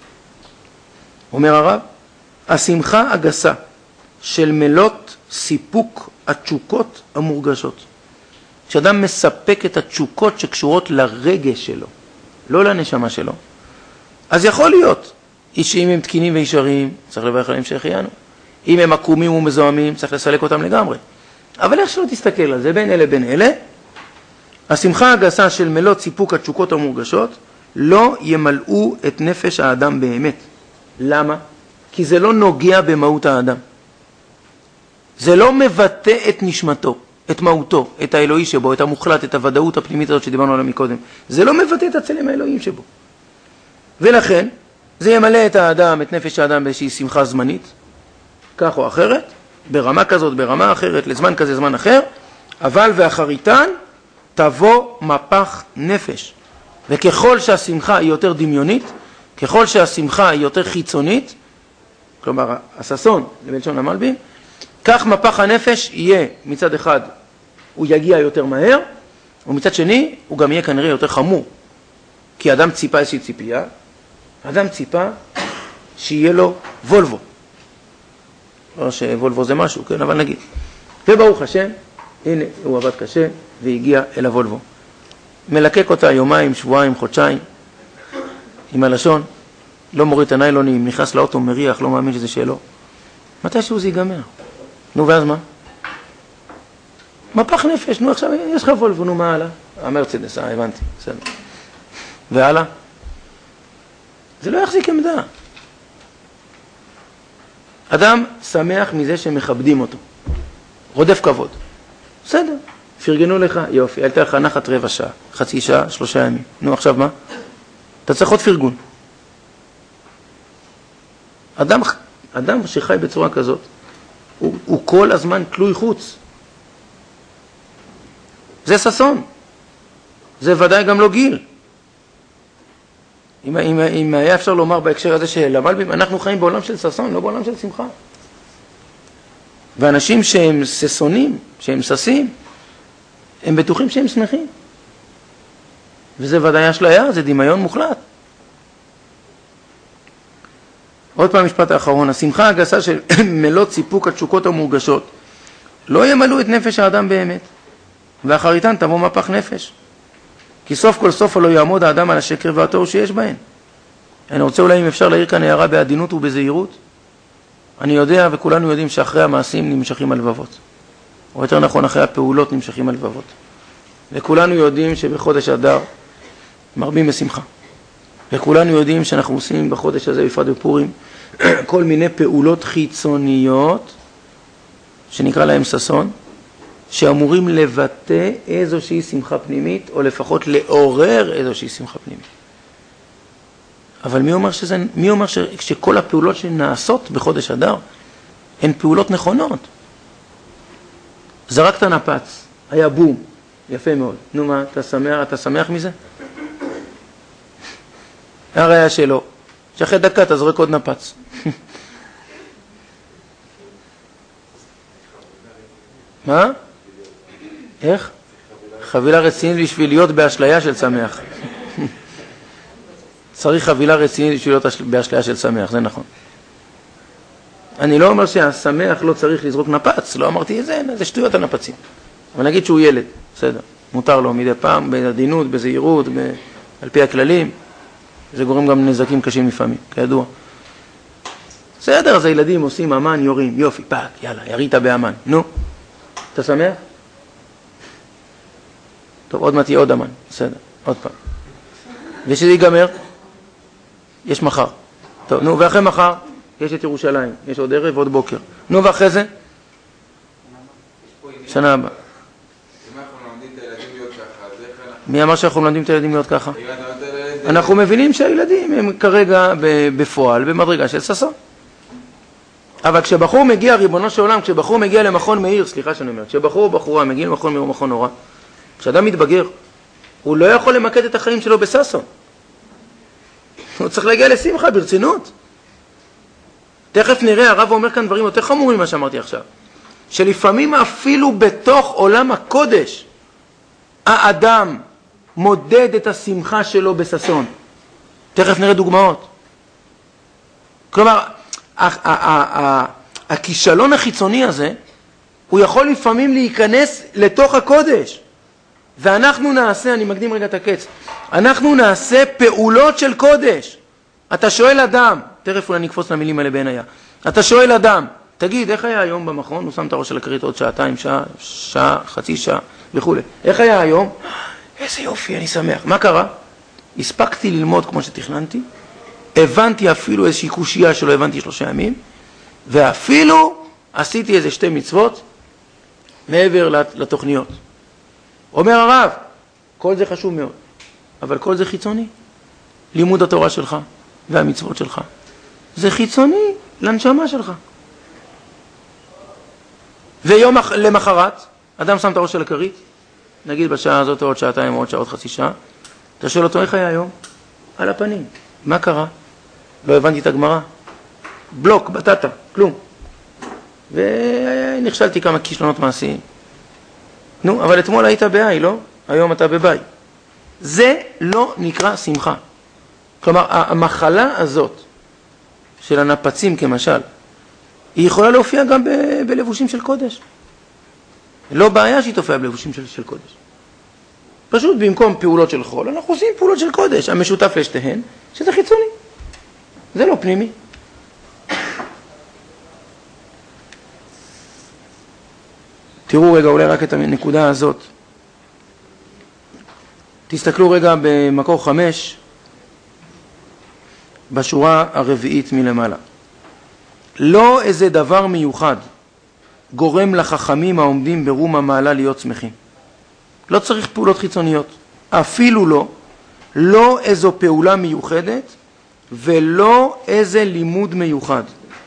אומר הרב, השמחה הגסה של מלות סיפוק התשוקות המורגשות. כשאדם מספק את התשוקות שקשורות לרגש שלו, לא לנשמה שלו, אז יכול להיות, שאם הם תקינים וישרים, צריך לברך עליהם שהחיינו. אם הם עקומים ומזוהמים, צריך לסלק אותם לגמרי. אבל איך שלא תסתכל על זה, בין אלה בין אלה, השמחה הגסה של מלות סיפוק התשוקות המורגשות, לא ימלאו את נפש האדם באמת. למה? כי זה לא נוגע במהות האדם. זה לא מבטא את נשמתו, את מהותו, את האלוהי שבו, את המוחלט, את הוודאות הפנימית הזאת שדיברנו עליה מקודם. זה לא מבטא את הצלם האלוהים שבו. ולכן, זה ימלא את האדם, את נפש האדם באיזושהי שמחה זמנית, כך או אחרת, ברמה כזאת, ברמה אחרת, לזמן כזה, זמן אחר, אבל ואחריתן תבוא מפח נפש. וככל שהשמחה היא יותר דמיונית, ככל שהשמחה היא יותר חיצונית, כלומר, הששון, לבלשון המלבים, כך מפח הנפש יהיה מצד אחד, הוא יגיע יותר מהר, ומצד שני, הוא גם יהיה כנראה יותר חמור. כי אדם ציפה איזושהי ציפייה, אדם ציפה שיהיה לו וולבו. לא שוולבו זה משהו, כן, אבל נגיד. וברוך השם, הנה, הוא עבד קשה והגיע אל הוולבו. מלקק אותה יומיים, שבועיים, חודשיים, עם הלשון, לא מוריד את הניילונים, נכנס לאוטו, מריח, לא מאמין שזה שלו. מתישהו זה ייגמר. נו, ואז מה? מפח נפש, נו עכשיו יש לך וולבו, נו מה הלאה? המרצדס, הבנתי, בסדר. והלאה? זה לא יחזיק עמדה. אדם שמח מזה שמכבדים אותו. רודף כבוד. בסדר, פרגנו לך, יופי, הייתה לך נחת רבע שעה, חצי שעה, 3 ימים. נו, עכשיו מה? אתה צריך עוד פרגון. אדם שחי בצורה כזאת, הוא כל הזמן תלוי חוץ. זה ששון. זה ודאי גם לא גיל. אם היה אפשר לומר בהקשר הזה של המלבים, אנחנו חיים בעולם של ששון, לא בעולם של שמחה. ואנשים שהם ששונים, שהם ששים, הם בטוחים שהם שמחים. וזה ודאי אשליה, זה דמיון מוחלט. עוד פעם משפט האחרון, השמחה הגסה של מלות סיפוק התשוקות המורגשות לא ימלאו את נפש האדם באמת, ואחריתן תבוא מפח נפש. כי סוף כל סוף לא יעמוד האדם על השקר והתור שיש בהן. אני רוצה אולי אם אפשר להעיר כאן הערה בעדינות ובזהירות. אני יודע וכולנו יודעים שאחרי המעשים נמשכים הלבבות. או יותר נכון, אחרי הפעולות נמשכים הלבבות. וכולנו יודעים שבחודש אדר מרבים בשמחה. וכולנו יודעים שאנחנו עושים בחודש הזה, בפרט בפורים, כל מיני פעולות חיצוניות, שנקרא להם ששון, שאמורים לבטא איזושהי שמחה פנימית, או לפחות לעורר איזושהי שמחה פנימית. אבל מי אומר שכל הפעולות שנעשות בחודש אדר הן פעולות נכונות? זרקת נפץ, היה בום, יפה מאוד. נו מה, אתה שמח מזה? הראיה שלו, שאחרי דקה אתה זורק עוד נפץ. מה? איך? חבילה רצינית בשביל להיות באשליה של שמח. צריך חבילה רצינית בשביל להיות באשליה של שמח, זה נכון. אני לא אומר שהשמח לא צריך לזרוק נפץ, לא אמרתי את זה, זה שטויות הנפצים. אבל נגיד שהוא ילד, בסדר, מותר לו מדי פעם, בעדינות, בזהירות, על פי הכללים, זה גורם גם נזקים קשים לפעמים, כידוע. בסדר, אז הילדים עושים אמן, יורים, יופי, פאק, יאללה, ירית באמן. נו, אתה שמח? טוב, עוד מעט יהיה עוד אמן, בסדר, עוד פעם. ושזה ייגמר, יש מחר. טוב, נו, ואחרי מחר, יש את ירושלים, יש עוד ערב ועוד בוקר. נו, ואחרי זה? שנה הבאה. מי אמר שאנחנו מלמדים את הילדים להיות ככה? אנחנו מבינים שהילדים הם כרגע בפועל, במדרגה של ששון. אבל כשבחור מגיע, ריבונו של עולם, כשבחור מגיע למכון מאיר, סליחה שאני אומר, כשבחור או בחורה מגיע למכון מאיר או מכון נורא, כשאדם מתבגר, הוא לא יכול למקד את החיים שלו בששון. הוא צריך להגיע לשמחה, ברצינות. תכף נראה, הרב אומר כאן דברים יותר חמורים ממה שאמרתי עכשיו. שלפעמים אפילו בתוך עולם הקודש, האדם מודד את השמחה שלו בששון. תכף נראה דוגמאות. כלומר, הכישלון החיצוני הזה, הוא יכול לפעמים להיכנס לתוך הקודש. ואנחנו נעשה, אני מקדים רגע את הקץ, אנחנו נעשה פעולות של קודש. אתה שואל אדם, תכף אולי נקפוץ למילים האלה בעינייה, אתה שואל אדם, תגיד, איך היה היום במכון? הוא שם את הראש של הכרית עוד שעתיים, שעה, חצי שעה וכו'. איך היה היום? איזה יופי, אני שמח. מה קרה? הספקתי ללמוד כמו שתכננתי, הבנתי אפילו איזושהי קושייה שלא הבנתי 3 ימים, ואפילו עשיתי איזה 2 מצוות מעבר לתוכניות. אומר הרב, כל זה חשוב מאוד, אבל כל זה חיצוני. לימוד התורה שלך והמצוות שלך, זה חיצוני לנשמה שלך. ויום למחרת, אדם שם את הראש של הכרית, נגיד בשעה הזאת עוד שעתיים או עוד שעה, עוד חצי שעה, אתה שואל אותו, איך היה היום? על הפנים. מה קרה? לא הבנתי את הגמרא. בלוק, בטטה, כלום. ונכשלתי כמה כישלונות מעשיים. נו, אבל אתמול היית באי, לא? היום אתה בבאי. זה לא נקרא שמחה. כלומר, המחלה הזאת של הנפצים כמשל, היא יכולה להופיע גם בלבושים של קודש. לא בעיה שהיא תופיע בלבושים של קודש. פשוט במקום פעולות של חול, אנחנו עושים פעולות של קודש, המשותף לשתיהן, שזה חיצוני. זה לא פנימי. תראו רגע אולי רק את הנקודה הזאת. תסתכלו רגע במקור 5, בשורה הרביעית מלמעלה. לא איזה דבר מיוחד גורם לחכמים העומדים ברום המעלה להיות שמחים. לא צריך פעולות חיצוניות. אפילו לא איזו פעולה מיוחדת ולא איזה לימוד מיוחד.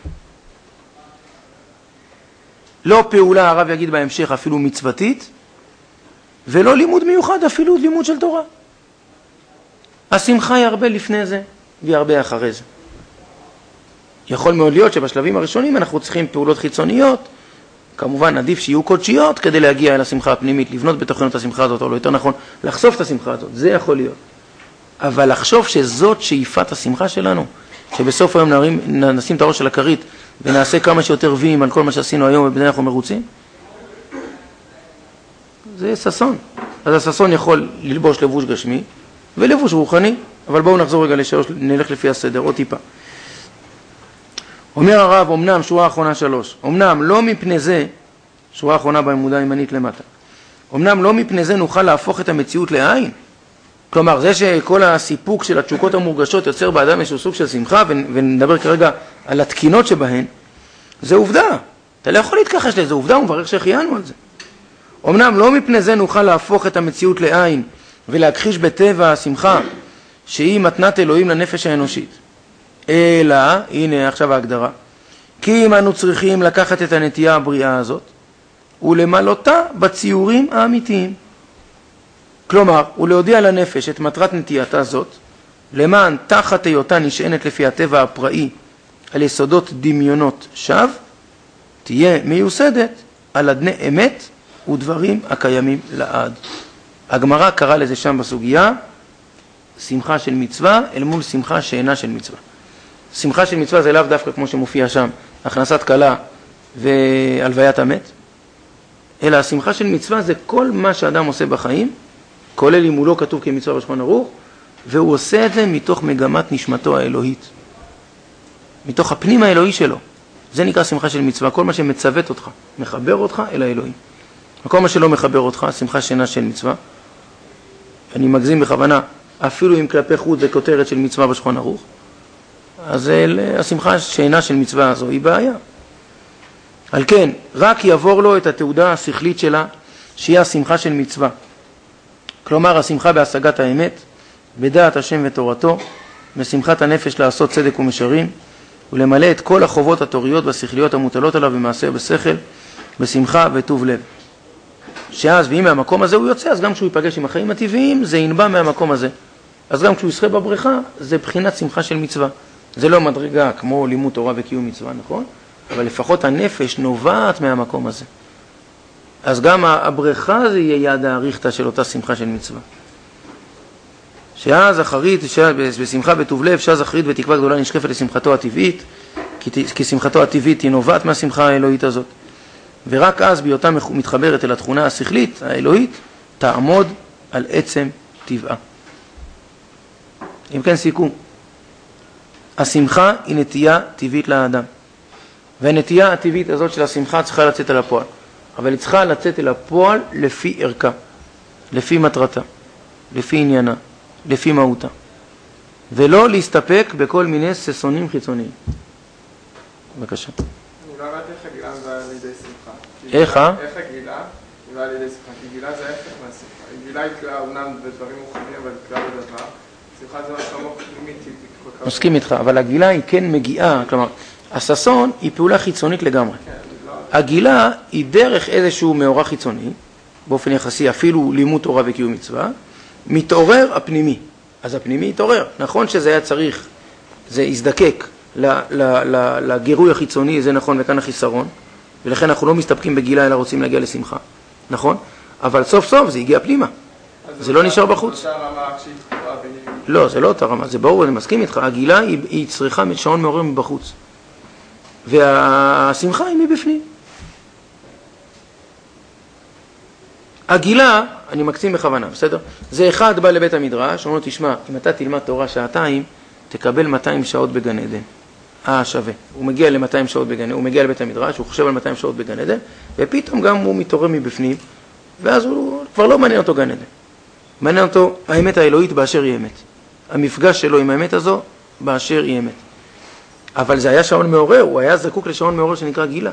לא פעולה, הרב יגיד בהמשך, אפילו מצוותית, ולא לימוד מיוחד, אפילו לימוד של תורה. השמחה היא הרבה לפני זה, והיא הרבה אחרי זה. יכול מאוד להיות שבשלבים הראשונים אנחנו צריכים פעולות חיצוניות, כמובן עדיף שיהיו קודשיות כדי להגיע אל השמחה הפנימית, לבנות בתוכנו את השמחה הזאת, או לא יותר נכון, לחשוף את השמחה הזאת, זה יכול להיות. אבל לחשוב שזאת שאיפת השמחה שלנו, שבסוף היום נשים את הראש של הכרית, ונעשה כמה שיותר ויים על כל מה שעשינו היום ובני אנחנו מרוצים, זה ססון. אז הססון יכול ללבוש לבוש גשמי ולבוש רוחני, אבל בואו נחזור רגע לשלוש, נלך לפי הסדר, עוד טיפה. אומר הרב, אמנם, שורה האחרונה 3, אמנם לא מפני זה, שורה האחרונה בעמודה הימנית למטה, אמנם לא מפני זה נוכל להפוך את המציאות לעין. כלומר, זה שכל הסיפוק של התשוקות המורגשות יוצר באדם איזשהו סוג של שמחה, ונדבר כרגע על התקינות שבהן, זה עובדה. אתה לא יכול להתכחש לזה, עובדה, הוא מברך שהחיינו על זה. אמנם לא מפני זה נוכל להפוך את המציאות לעין, ולהכחיש בטבע השמחה, שהיא מתנת אלוהים לנפש האנושית. אלא, הנה עכשיו ההגדרה, כי אם אנו צריכים לקחת את הנטייה הבריאה הזאת, ולמלותה בציורים האמיתיים. כלומר, ולהודיע לנפש את מטרת נטייתה זאת, למען תחת היותה נשענת לפי הטבע הפראי על יסודות דמיונות שווא, תהיה מיוסדת על אדני אמת ודברים הקיימים לעד. הגמרא קרא לזה שם בסוגיה, שמחה של מצווה אל מול שמחה שאינה של מצווה. שמחה של מצווה זה לאו דווקא כמו שמופיע שם, הכנסת כלה והלוויית המת, אלא השמחה של מצווה זה כל מה שאדם עושה בחיים, כולל אם הוא לא כתוב כמצווה בשולחן ערוך, והוא עושה את זה מתוך מגמת נשמתו האלוהית, מתוך הפנים האלוהי שלו. זה נקרא שמחה של מצווה, כל מה שמצוות אותך, מחבר אותך אל האלוהים. וכל מה שלא מחבר אותך, שמחה שאינה של מצווה. אני מגזים בכוונה, אפילו אם כלפי חוץ בכותרת של מצווה בשולחן ערוך, אז השמחה שאינה של מצווה הזו היא בעיה. על כן, רק יעבור לו את התעודה השכלית שלה, שהיא השמחה של מצווה. כלומר, השמחה בהשגת האמת, בדעת השם ותורתו, בשמחת הנפש לעשות צדק ומשרים, ולמלא את כל החובות התוריות והשכליות המוטלות עליו במעשה ובשכל, בשמחה וטוב לב. שאז, ואם מהמקום הזה הוא יוצא, אז גם כשהוא ייפגש עם החיים הטבעיים, זה ינבע מהמקום הזה. אז גם כשהוא ישחה בבריכה, זה בחינת שמחה של מצווה. זה לא מדרגה כמו לימוד תורה וקיום מצווה, נכון? אבל לפחות הנפש נובעת מהמקום הזה. אז גם הבריכה זה יהיה יד האריכתא של אותה שמחה של מצווה. שאז אחרית, בשמחה וטוב לב, שאז אחרית ותקווה גדולה נשקפת לשמחתו הטבעית, כי שמחתו הטבעית היא נובעת מהשמחה האלוהית הזאת. ורק אז בהיותה מתחברת אל התכונה השכלית, האלוהית, תעמוד על עצם טבעה. אם כן סיכום, השמחה היא נטייה טבעית לאדם. והנטייה הטבעית הזאת של השמחה צריכה לצאת אל הפועל. אבל היא צריכה לצאת אל הפועל לפי ערכה, לפי מטרתה, לפי עניינה, לפי מהותה. ולא להסתפק בכל מיני ססונים חיצוניים. בבקשה. אני לא יודעת איך הגילה מבאה לידי שמחה. איך? איך הגילה מבאה לידי שמחה? כי גילה זה ההפך מהשמחה. גילה היא תלויה אומנם בדברים מוכנים, אבל תלויה בדבר. שמחה זה משהו עמוק פנימית. מסכים איתך, אבל הגילה היא כן מגיעה, כלומר, הססון היא פעולה חיצונית לגמרי. הגילה היא דרך איזשהו מאורע חיצוני, באופן יחסי אפילו לימוד תורה וקיום מצווה, מתעורר הפנימי. אז הפנימי יתעורר. נכון שזה היה צריך, זה יזדקק לגירוי החיצוני, זה נכון, וכאן החיסרון, ולכן אנחנו לא מסתפקים בגילה אלא רוצים להגיע לשמחה. נכון? אבל סוף סוף זה הגיע פנימה. זה לא נשאר בחוץ. לא, זה לא אותה רמה, זה ברור, אני מסכים איתך. הגילה היא צריכה שעון מעורר מבחוץ. והשמחה היא מבפנים. הגילה, אני מקצין בכוונה, בסדר? זה אחד בא לבית המדרש, אומר לו, תשמע, אם אתה תלמד תורה שעתיים, תקבל 200 שעות בגן עדן. שווה. הוא מגיע ל-200 שעות בגן עדן, הוא מגיע לבית המדרש, הוא חושב על 200 שעות בגן עדן, ופתאום גם הוא מתעורר מבפנים, ואז הוא כבר לא מעניין אותו גן עדן. מעניין אותו האמת האלוהית באשר היא אמת. המפגש שלו עם האמת הזו באשר היא אמת. אבל זה היה שעון מעורר, הוא היה זקוק לשעון מעורר שנקרא גילה.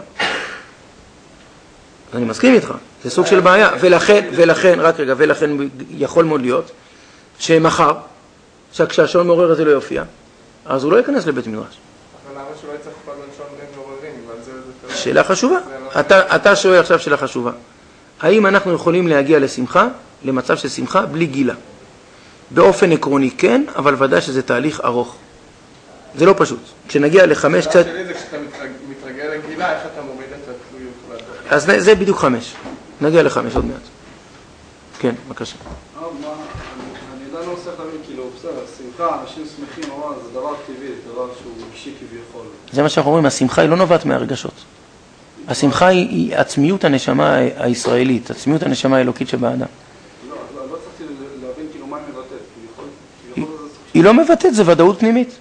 אני מסכים איתך, זה סוג של בעיה, ולכן, רק רגע, ולכן יכול מאוד להיות שמחר, כשהשעון מעורר הזה לא יופיע, אז הוא לא ייכנס לבית מדרש. אבל למה שלא יצטרך כל הזמן שעון מעוררים? שאלה חשובה. אתה שואל עכשיו שאלה חשובה. האם אנחנו יכולים להגיע לשמחה, למצב של שמחה, בלי גילה? באופן עקרוני כן, אבל ודאי שזה תהליך ארוך. זה לא פשוט. כשנגיע לחמש קצת... השאלה שלי זה כשאתה מתרגל לגילה, איך אתה מוריד את התלויות? אז זה בדיוק 5. נגיע ל5 עוד מעט. כן, בבקשה. אני עדיין לא עושה להבין, כאילו, בסדר, שמחה, אנשים שמחים, זה דבר טבעי, דבר שהוא רגשי כביכול. זה מה שאנחנו אומרים, השמחה היא לא נובעת מהרגשות. השמחה היא עצמיות הנשמה הישראלית, עצמיות הנשמה האלוקית שבאדם. לא צריכתי להבין כאילו מה היא מבטאת. היא לא מבטאת, זה ודאות פנימית.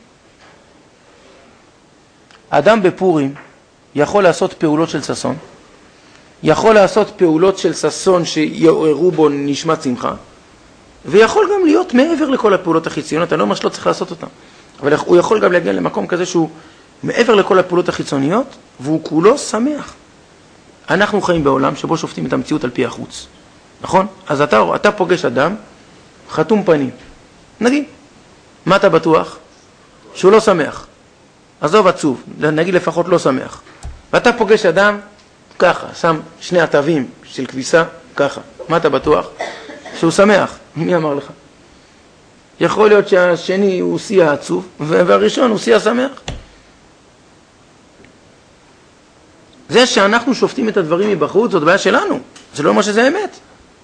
אדם בפורים יכול לעשות פעולות של ששון, יכול לעשות פעולות של ששון שיעוררו בו נשמת שמחה, ויכול גם להיות מעבר לכל הפעולות החיצוניות, אני לא אומר שלא צריך לעשות אותן, אבל הוא יכול גם להגיע למקום כזה שהוא מעבר לכל הפעולות החיצוניות, והוא כולו שמח. אנחנו חיים בעולם שבו שופטים את המציאות על פי החוץ, נכון? אז אתה פוגש אדם חתום פנים, נגיד, מה אתה בטוח? שהוא לא שמח. עזוב עצוב, נגיד לפחות לא שמח. ואתה פוגש אדם ככה, שם שני עטבים של כביסה, ככה. מה אתה בטוח? שהוא שמח. מי אמר לך? יכול להיות שהשני הוא שיא העצוב, והראשון הוא שיא השמח. זה שאנחנו שופטים את הדברים מבחוץ, זאת בעיה שלנו. זה לא אומר שזה אמת.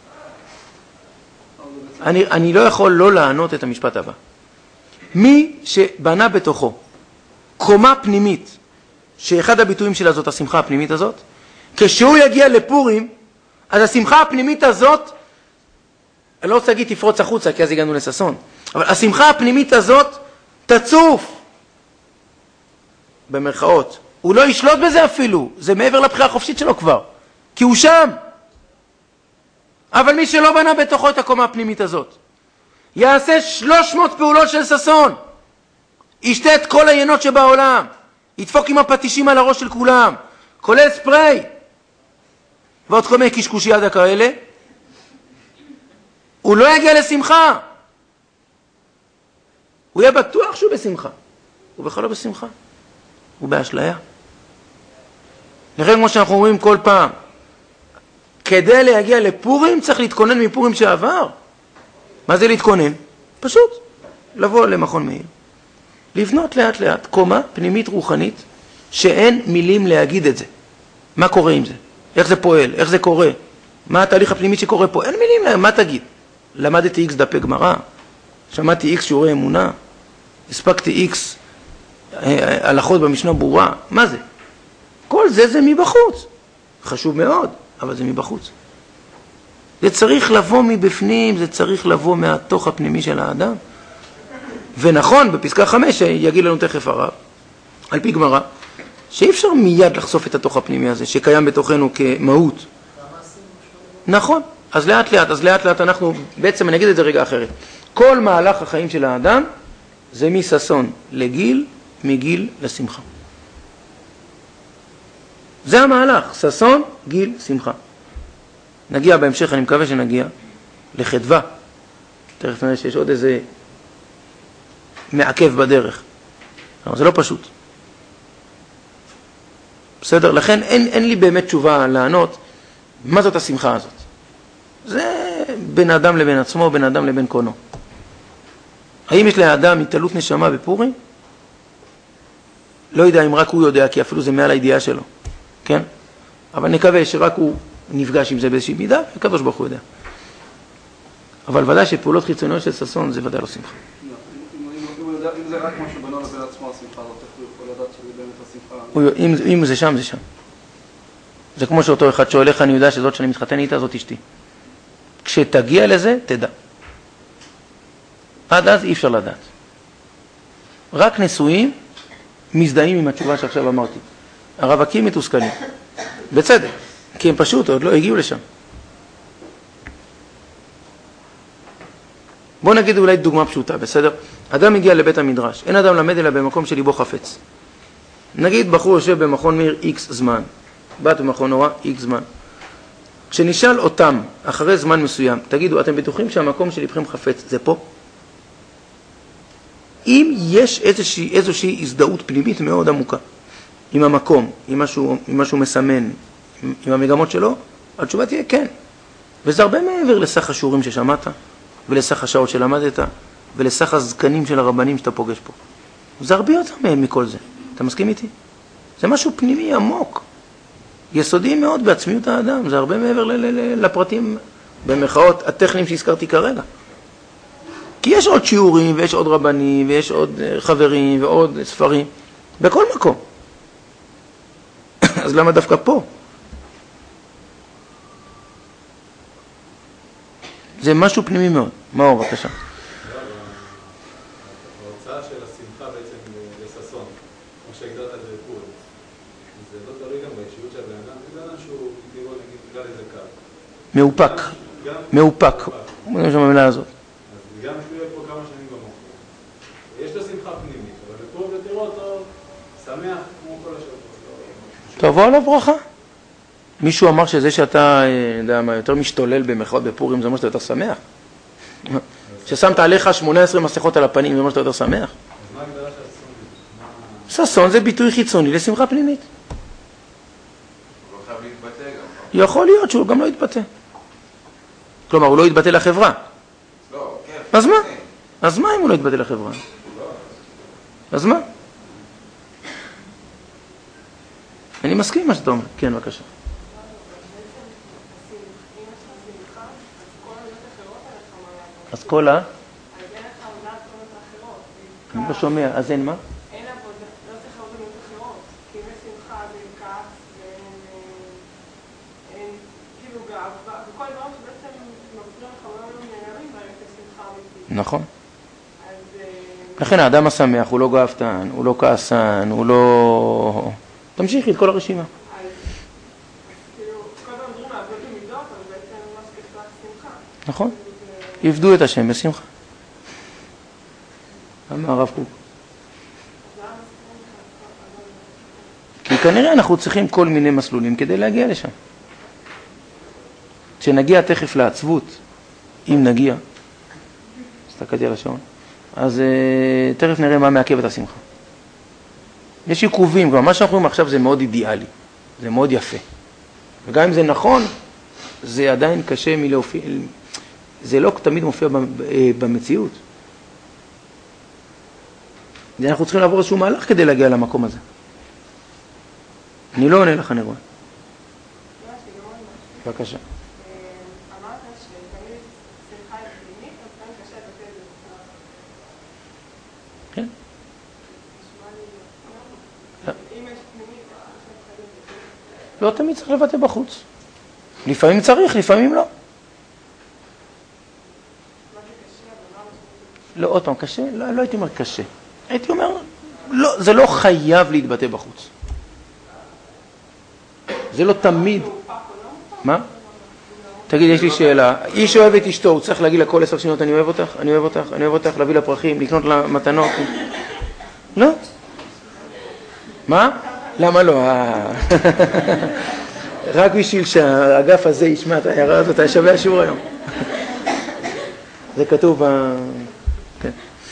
אני לא יכול לא לענות את המשפט הבא. מי שבנה בתוכו קומה פנימית, שאחד הביטויים שלה זאת השמחה הפנימית הזאת, כשהוא יגיע לפורים, אז השמחה הפנימית הזאת, אני לא רוצה להגיד תפרוץ החוצה, כי אז הגענו לששון, אבל השמחה הפנימית הזאת תצוף, במרכאות. הוא לא ישלוט בזה אפילו, זה מעבר לבחירה החופשית שלו כבר, כי הוא שם. אבל מי שלא בנה בתוכו את הקומה הפנימית הזאת, יעשה 300 פעולות של ששון, ישתה את כל העיינות שבעולם, ידפוק עם הפטישים על הראש של כולם, כולל ספרי, ועוד כל מיני קשקושי ידה כאלה, הוא לא יגיע לשמחה. הוא יהיה בטוח שהוא בשמחה. הוא בכלל לא בשמחה. הוא באשליה. לכן כמו שאנחנו אומרים כל פעם, כדי להגיע לפורים צריך להתכונן מפורים שעבר. מה זה להתכונן? פשוט לבוא למכון מאיר. לבנות לאט לאט קומה פנימית רוחנית שאין מילים להגיד את זה. מה קורה עם זה? איך זה פועל? איך זה קורה? מה התהליך הפנימי שקורה פה? אין מילים, מה תגיד? למדתי X דפי גמרא, שמעתי X שיעורי אמונה, הספקתי X הלכות במשנה ברורה, מה זה? כל זה מבחוץ. חשוב מאוד, אבל זה מבחוץ. זה צריך לבוא מבפנים, זה צריך לבוא מהתוך הפנימי של האדם. ונכון, בפסקה 5 יגיד לנו תכף הרב, על פי גמרא, שאי אפשר מיד לחשוף את התוך הפנימי הזה, שקיים בתוכנו כמהות. נכון, אז לאט לאט אנחנו, בעצם אני אגיד את זה רגע אחרת. כל מהלך החיים של האדם, זה מששון לגיל, מגיל לשמחה. זה המהלך, ששון, גיל, שמחה. נגיע בהמשך, אני מקווה שנגיע, לחדווה. תכף נראה שיש עוד איזה מעכב בדרך. אבל זה לא פשוט. בסדר? לכן אין לי באמת תשובה לענות מה זאת השמחה הזאת. זה בין אדם לבין עצמו, בין אדם לבין קונו. האם יש לאדם התעלות נשמה בפורים? לא יודע אם רק הוא יודע, כי אפילו זה מעל הידיעה שלו. כן? אבל נקווה שרק הוא נפגש עם זה באיזושהי מידה, הקדוש ברוך הוא יודע. אבל ודאי שפעולות חיצוניות של ששון זה ודאי לא שמחה. אם זה רק משהו בינו לבין עצמו השמחה, לא תכף הוא יכול לדעת שזה באמת השמחה. אם זה שם, זה שם. זה כמו שאותו אחד שואל איך אני יודע שזאת שאני מתחתן איתה, זאת אשתי. כשתגיע לזה, תדע. עד אז אי אפשר לדעת. רק נשואים מזדהים עם התשובה שעכשיו אמרתי. הרווקים מתוסכלים. בצדק, כי הם פשוט עוד לא הגיעו לשם. בוא נגיד אולי דוגמה פשוטה, בסדר? אדם הגיע לבית המדרש, אין אדם למד אלא במקום שליבו חפץ. נגיד בחור יושב במכון מאיר X זמן, בת במכון אורה X זמן. כשנשאל אותם אחרי זמן מסוים, תגידו, אתם בטוחים שהמקום שלבכם חפץ זה פה? אם יש איזושהי הזדהות פנימית מאוד עמוקה עם המקום, עם משהו מסמן, עם המגמות שלו, התשובה תהיה כן. וזה הרבה מעבר לסך השיעורים ששמעת, ולסך השעות שלמדת, ולסך הזקנים של הרבנים שאתה פוגש פה. זה הרבה יותר מהם מכל זה. אתה מסכים איתי? זה משהו פנימי עמוק, יסודי מאוד בעצמיות האדם. זה הרבה מעבר לפרטים, במחאות הטכניים שהזכרתי כרגע. כי יש עוד שיעורים, ויש עוד רבנים, ויש עוד חברים, ועוד ספרים, בכל מקום. אז למה דווקא פה? זה משהו פנימי מאוד. מאור, בבקשה. ההוצאה של השמחה בעצם לססון, כמו שהגדרת את זה פור, זה לא תלוי גם באישיות של בן אדם, זה אדם שהוא, נגיד, בגלל איזה קו. מאופק. מאופק. בוא נראה שם במילה הזאת. אז גם שהוא יהיה פה כמה שנים במוח. יש לו שמחה פנימית, אבל בפור ותראו אותו שמח כמו כל השבוע. תבוא עליו ברכה. מישהו אמר שזה שאתה, יודע מה, יותר משתולל במחאות בפורים, זה אומר שאתה יותר שמח. ששמת עליך 18 מסכות על הפנים, זה אומר שאתה יותר שמח. אז מה הגדרה של ששון? ששון זה ביטוי חיצוני לשמחה פנימית. הוא לא חייב להתבטא גם. יכול להיות שהוא גם לא יתבטא. כלומר, הוא לא יתבטא לחברה. לא, כן. אז מה? אז מה אם הוא לא יתבטא לחברה? אז מה? אני מסכים מה שאתה אומר. כן, בבקשה. אז כל ה... אז אין לך עבודת עבודות אחרות. אני לא שומע, אז אין מה? אין עבודה, לא צריך עבודות אחרות. כי אם יש שמחה ואין כעס ואין כאילו גאווה, וכל דבר שבעצם מבטרים לך לא נערים בהם כשמחה אמיתית. נכון. אז... לכן האדם השמח הוא לא גאוותן, הוא לא כעסן, הוא לא... תמשיכי את כל הרשימה. אז כאילו, כל דבר מדברים לעבוד במידות, אבל בעצם ממש כשלח שמחה. נכון. יבדו את השם בשמחה. אמר הרב קוק. כי כנראה אנחנו צריכים כל מיני מסלולים כדי להגיע לשם. כשנגיע תכף לעצבות, אם נגיע, הסתכלתי על השעון, אז תכף נראה מה מעכב את השמחה. יש עיכובים, גם מה שאנחנו רואים עכשיו זה מאוד אידיאלי, זה מאוד יפה. וגם אם זה נכון, זה עדיין קשה מלהופיע, זה לא תמיד מופיע במציאות. אנחנו צריכים לעבור איזשהו מהלך כדי להגיע למקום הזה. אני לא עונה לך, אני רואה. בבקשה. אמרת שתמיד שמחה היא פנימית, אז תמיד קשה לבטא את זה. כן. אם יש פנימית, לא תמיד צריך לבטא בחוץ. לפעמים צריך, לפעמים לא. לא, עוד פעם, קשה? לא הייתי אומר קשה. הייתי אומר, לא, זה לא חייב להתבטא בחוץ. זה לא תמיד. מה? תגיד, יש לי שאלה. איש אוהב את אשתו, הוא צריך להגיד לה כל 10 שניות, אני אוהב אותך, אני אוהב אותך, אני אוהב אותך, להביא לה פרחים, לקנות לה מתנות. לא? מה? למה לא? רק בשביל שהאגף הזה ישמע את ההערה הזאת, היה שווה השיעור היום. זה כתוב כן.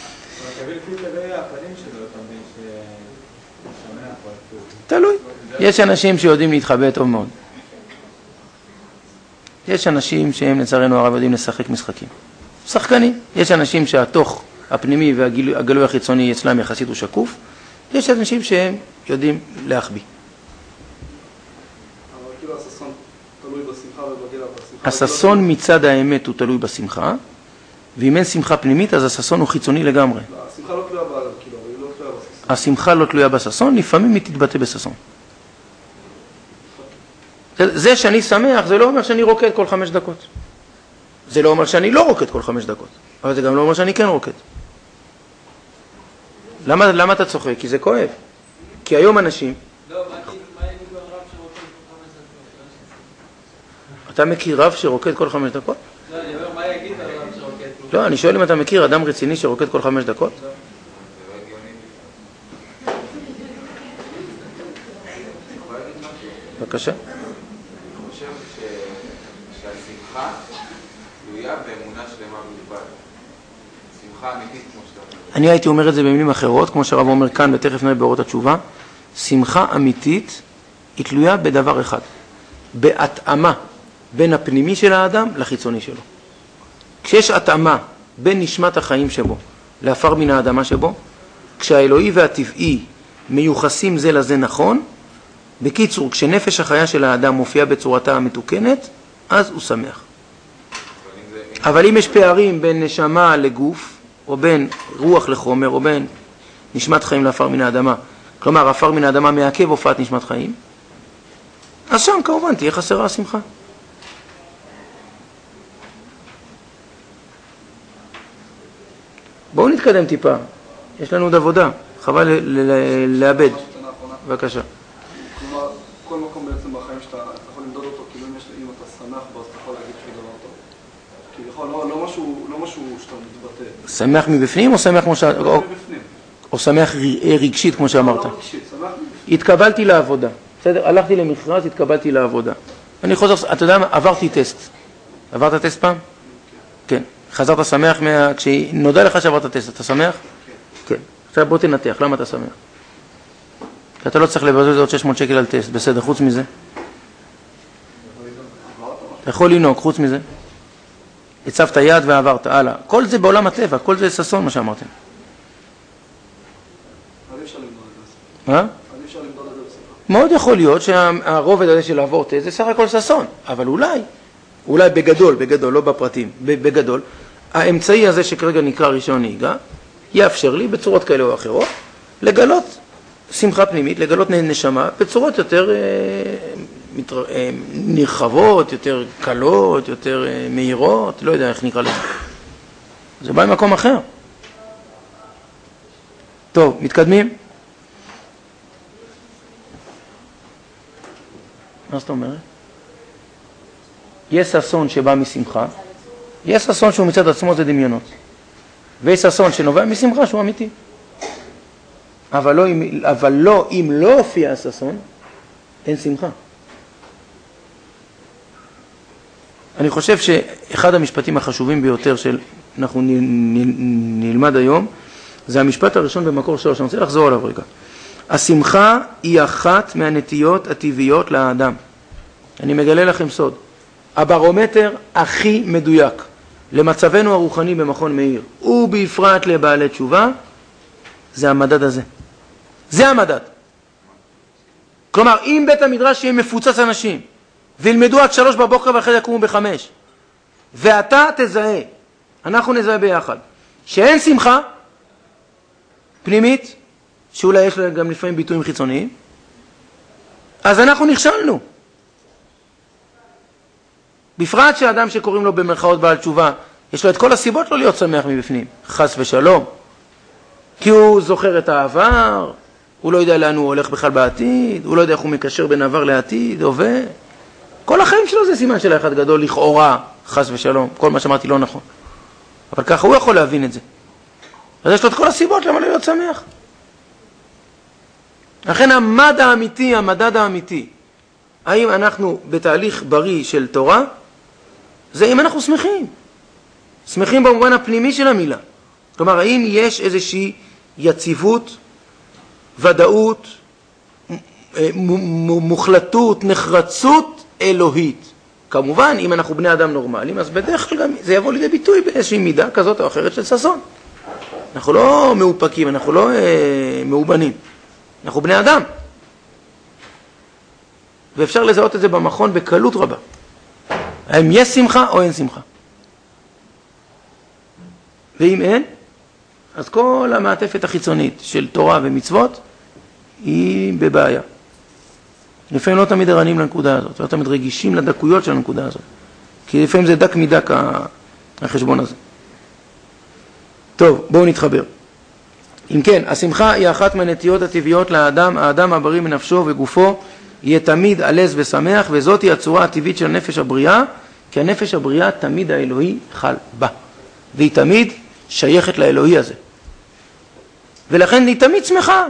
תלוי. יש אנשים שיודעים להתחבא טוב מאוד. יש אנשים שהם לצערנו הרב יודעים לשחק משחקים. שחקנים. יש אנשים שהתוך הפנימי והגלוי החיצוני אצלם יחסית הוא שקוף. יש אנשים שהם יודעים להחביא. אבל כאילו הששון תלוי בשמחה ובגילה. הששון מצד האמת הוא תלוי בשמחה, ואם אין שמחה פנימית אז הששון הוא חיצוני לגמרי. השמחה לא תלויה בעליו, כאילו, אבל היא לא תלויה בששון. השמחה לא תלויה בששון, לפעמים היא תתבטא בששון. זה שאני שמח, זה לא אומר שאני רוקד כל 5 דקות. זה לא אומר שאני לא רוקד כל 5 דקות, אבל זה גם לא אומר שאני כן רוקד. למה אתה צוחק? כי זה כואב. כי היום אנשים... לא, מה יגידו הרב שרוקד כל 5 דקות? אתה מכיר רב שרוקד כל 5 דקות? לא, אני אומר, מה יגיד הרב שרוקד כל 5 דקות? לא, אני שואל אם אתה מכיר אדם רציני שרוקד כל 5 דקות? זה לא הגיוני. יכול להגיד משהו? בבקשה. אני חושב שהשמחה תלויה באמונה שלמה בלבד. שמחה אמיתית כמו שאתה אומר. אני הייתי אומר את זה במילים אחרות, כמו שהרב אומר כאן, ותכף נראה באורות התשובה. שמחה אמיתית היא תלויה בדבר אחד, בהתאמה בין הפנימי של האדם לחיצוני שלו. כשיש התאמה בין נשמת החיים שבו לעפר מן האדמה שבו, כשהאלוהי והטבעי מיוחסים זה לזה נכון, בקיצור, כשנפש החיה של האדם מופיעה בצורתה המתוקנת, אז הוא שמח. אבל אם יש פערים בין נשמה לגוף, או בין רוח לחומר, או בין נשמת חיים לעפר מן האדמה, כלומר, עפר מן האדמה מעכב הופעת נשמת חיים, אז שם כמובן תהיה חסרה השמחה. בואו נתקדם טיפה, יש לנו עוד עבודה, חבל לאבד. בבקשה. כלומר, כל מקום בעצם בחיים שאתה יכול למדוד אותו, כאילו אם אתה שמח בו, אז אתה יכול להגיד שהוא דבר טוב. כאילו, לא משהו שאתה מתבטא. שמח מבפנים או שמח כמו שאתה... מבפנים. או שמח רגשית כמו שאמרת? לא רגשית, שמח מבפנים. התקבלתי לעבודה, בסדר? הלכתי למכרז, התקבלתי לעבודה. אני חוזר, אתה יודע מה? עברתי טסט. עברת טסט פעם? כן. חזרת שמח כשנודע לך שעברת טסט, אתה שמח? כן. עכשיו בוא תנתח, למה אתה שמח? כי אתה לא צריך לבזבז עוד 600 שקל על טסט, בסדר, חוץ מזה. אתה יכול לנהוג, חוץ מזה. הצבת יד ועברת, הלאה. כל זה בעולם הטבע, כל זה ששון מה שאמרתם. אז אפשר למדוד את זה. מה? אז אפשר למדוד את זה בסדר. מאוד יכול להיות שהרובד הזה של לעבור טסט זה סך הכל ששון, אבל אולי בגדול, לא בפרטים, בגדול, האמצעי הזה שכרגע נקרא רישיון נהיגה, יאפשר לי בצורות כאלה או אחרות, לגלות שמחה פנימית, לגלות נשמה, בצורות יותר נרחבות, יותר קלות, יותר מהירות, לא יודע איך נקרא לזה. זה בא ממקום אחר. טוב, מתקדמים? מה זאת אומרת? יש ששון שבא משמחה, יש ששון שהוא מצד עצמו זה דמיונות, ויש ששון שנובע משמחה שהוא אמיתי. אבל לא אם לא הופיע הששון, אין שמחה. אני חושב שאחד המשפטים החשובים ביותר שאנחנו נלמד היום, זה המשפט הראשון במקור 3, אני רוצה לחזור עליו רגע. השמחה היא אחת מהנטיות הטבעיות לאדם. אני מגלה לכם סוד. הברומטר הכי מדויק למצבנו הרוחני במכון מאיר, ובפרט לבעלי תשובה, זה המדד הזה. זה המדד. כלומר, אם בית המדרש יהיה מפוצץ אנשים, וילמדו עד 3 בבוקר ואחרי יקומו ב5, ואתה תזהה, אנחנו נזהה ביחד, שאין שמחה פנימית, שאולי יש לה גם לפעמים ביטויים חיצוניים, אז אנחנו נכשלנו. בפרט שאדם שקוראים לו במרכאות בעל תשובה, יש לו את כל הסיבות לא להיות שמח מבפנים, חס ושלום. כי הוא זוכר את העבר, הוא לא יודע לאן הוא הולך בכלל בעתיד, הוא לא יודע איך הוא מקשר בין עבר לעתיד, הווה. כל החיים שלו זה סימן של אחד גדול, לכאורה, חס ושלום. כל מה שאמרתי לא נכון. אבל ככה הוא יכול להבין את זה. אז יש לו את כל הסיבות למה לא להיות שמח. לכן המדד האמיתי, האם אנחנו בתהליך בריא של תורה, זה אם אנחנו שמחים. שמחים במובן הפנימי של המילה. כלומר, האם יש איזושהי יציבות, ודאות, מוחלטות, נחרצות אלוהית. כמובן, אם אנחנו בני אדם נורמליים, אז בדרך כלל גם זה יבוא לידי ביטוי באיזושהי מידה כזאת או אחרת של ששון. אנחנו לא מאופקים, אנחנו לא מאובנים. אנחנו בני אדם. ואפשר לזהות את זה במכון בקלות רבה. האם יש שמחה או אין שמחה? ואם אין, אז כל המעטפת החיצונית של תורה ומצוות היא בבעיה. לפעמים לא תמיד ערנים לנקודה הזאת, לא תמיד רגישים לדקויות של הנקודה הזאת. כי לפעמים זה דק מדק החשבון הזה. טוב, בואו נתחבר. אם כן, השמחה היא אחת מהנטיות הטבעיות לאדם, האדם הבריא מנפשו וגופו יהיה תמיד עלז ושמח, וזאת היא הצורה הטבעית של הנפש הבריאה, כי הנפש הבריאה תמיד האלוהי חל בה, והיא תמיד שייכת לאלוהי הזה. ולכן היא תמיד שמחה.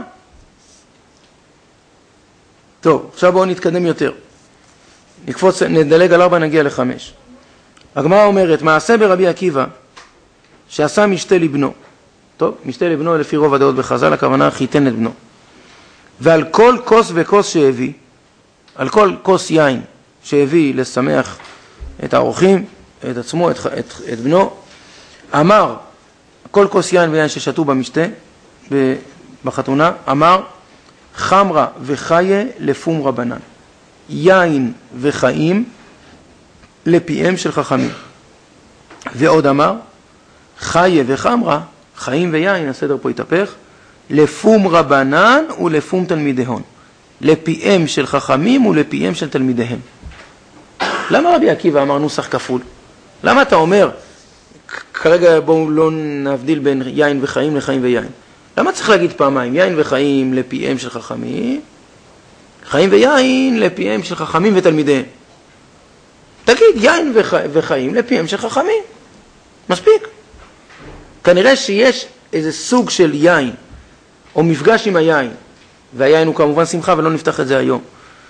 טוב, עכשיו בואו נתקדם יותר. נקפוץ, נדלג על 4, נגיע ל5. הגמרא אומרת, מעשה ברבי עקיבא, שעשה משתה לבנו. טוב, משתה לבנו לפי רוב הדעות בחז"ל, הכוונה חיתן את בנו. ועל כל כוס וכוס שהביא, על כל כוס יין שהביא לשמח את האורחים, את עצמו, את בנו, אמר, כל כוס יין ויין ששתו במשתה, בחתונה, אמר, חמרה וחיה לפום רבנן. יין וחיים לפיהם של חכמים. ועוד אמר, חיה וחמרה, חיים ויין, הסדר פה התהפך, לפום רבנן ולפום תלמידיהון. לפיהם של חכמים ולפיהם של תלמידיהם. למה רבי עקיבא אמר נוסח כפול? למה אתה אומר, כרגע בואו לא נבדיל בין יין וחיים לחיים ויין. למה צריך להגיד פעמיים? יין וחיים לפיהם של חכמים, חיים ויין לפיהם של חכמים ותלמידיהם. תגיד יין וחיים לפיהם של חכמים. מספיק. כנראה שיש איזה סוג של יין, או מפגש עם היין, והיין הוא כמובן שמחה ולא נפתח את זה היום,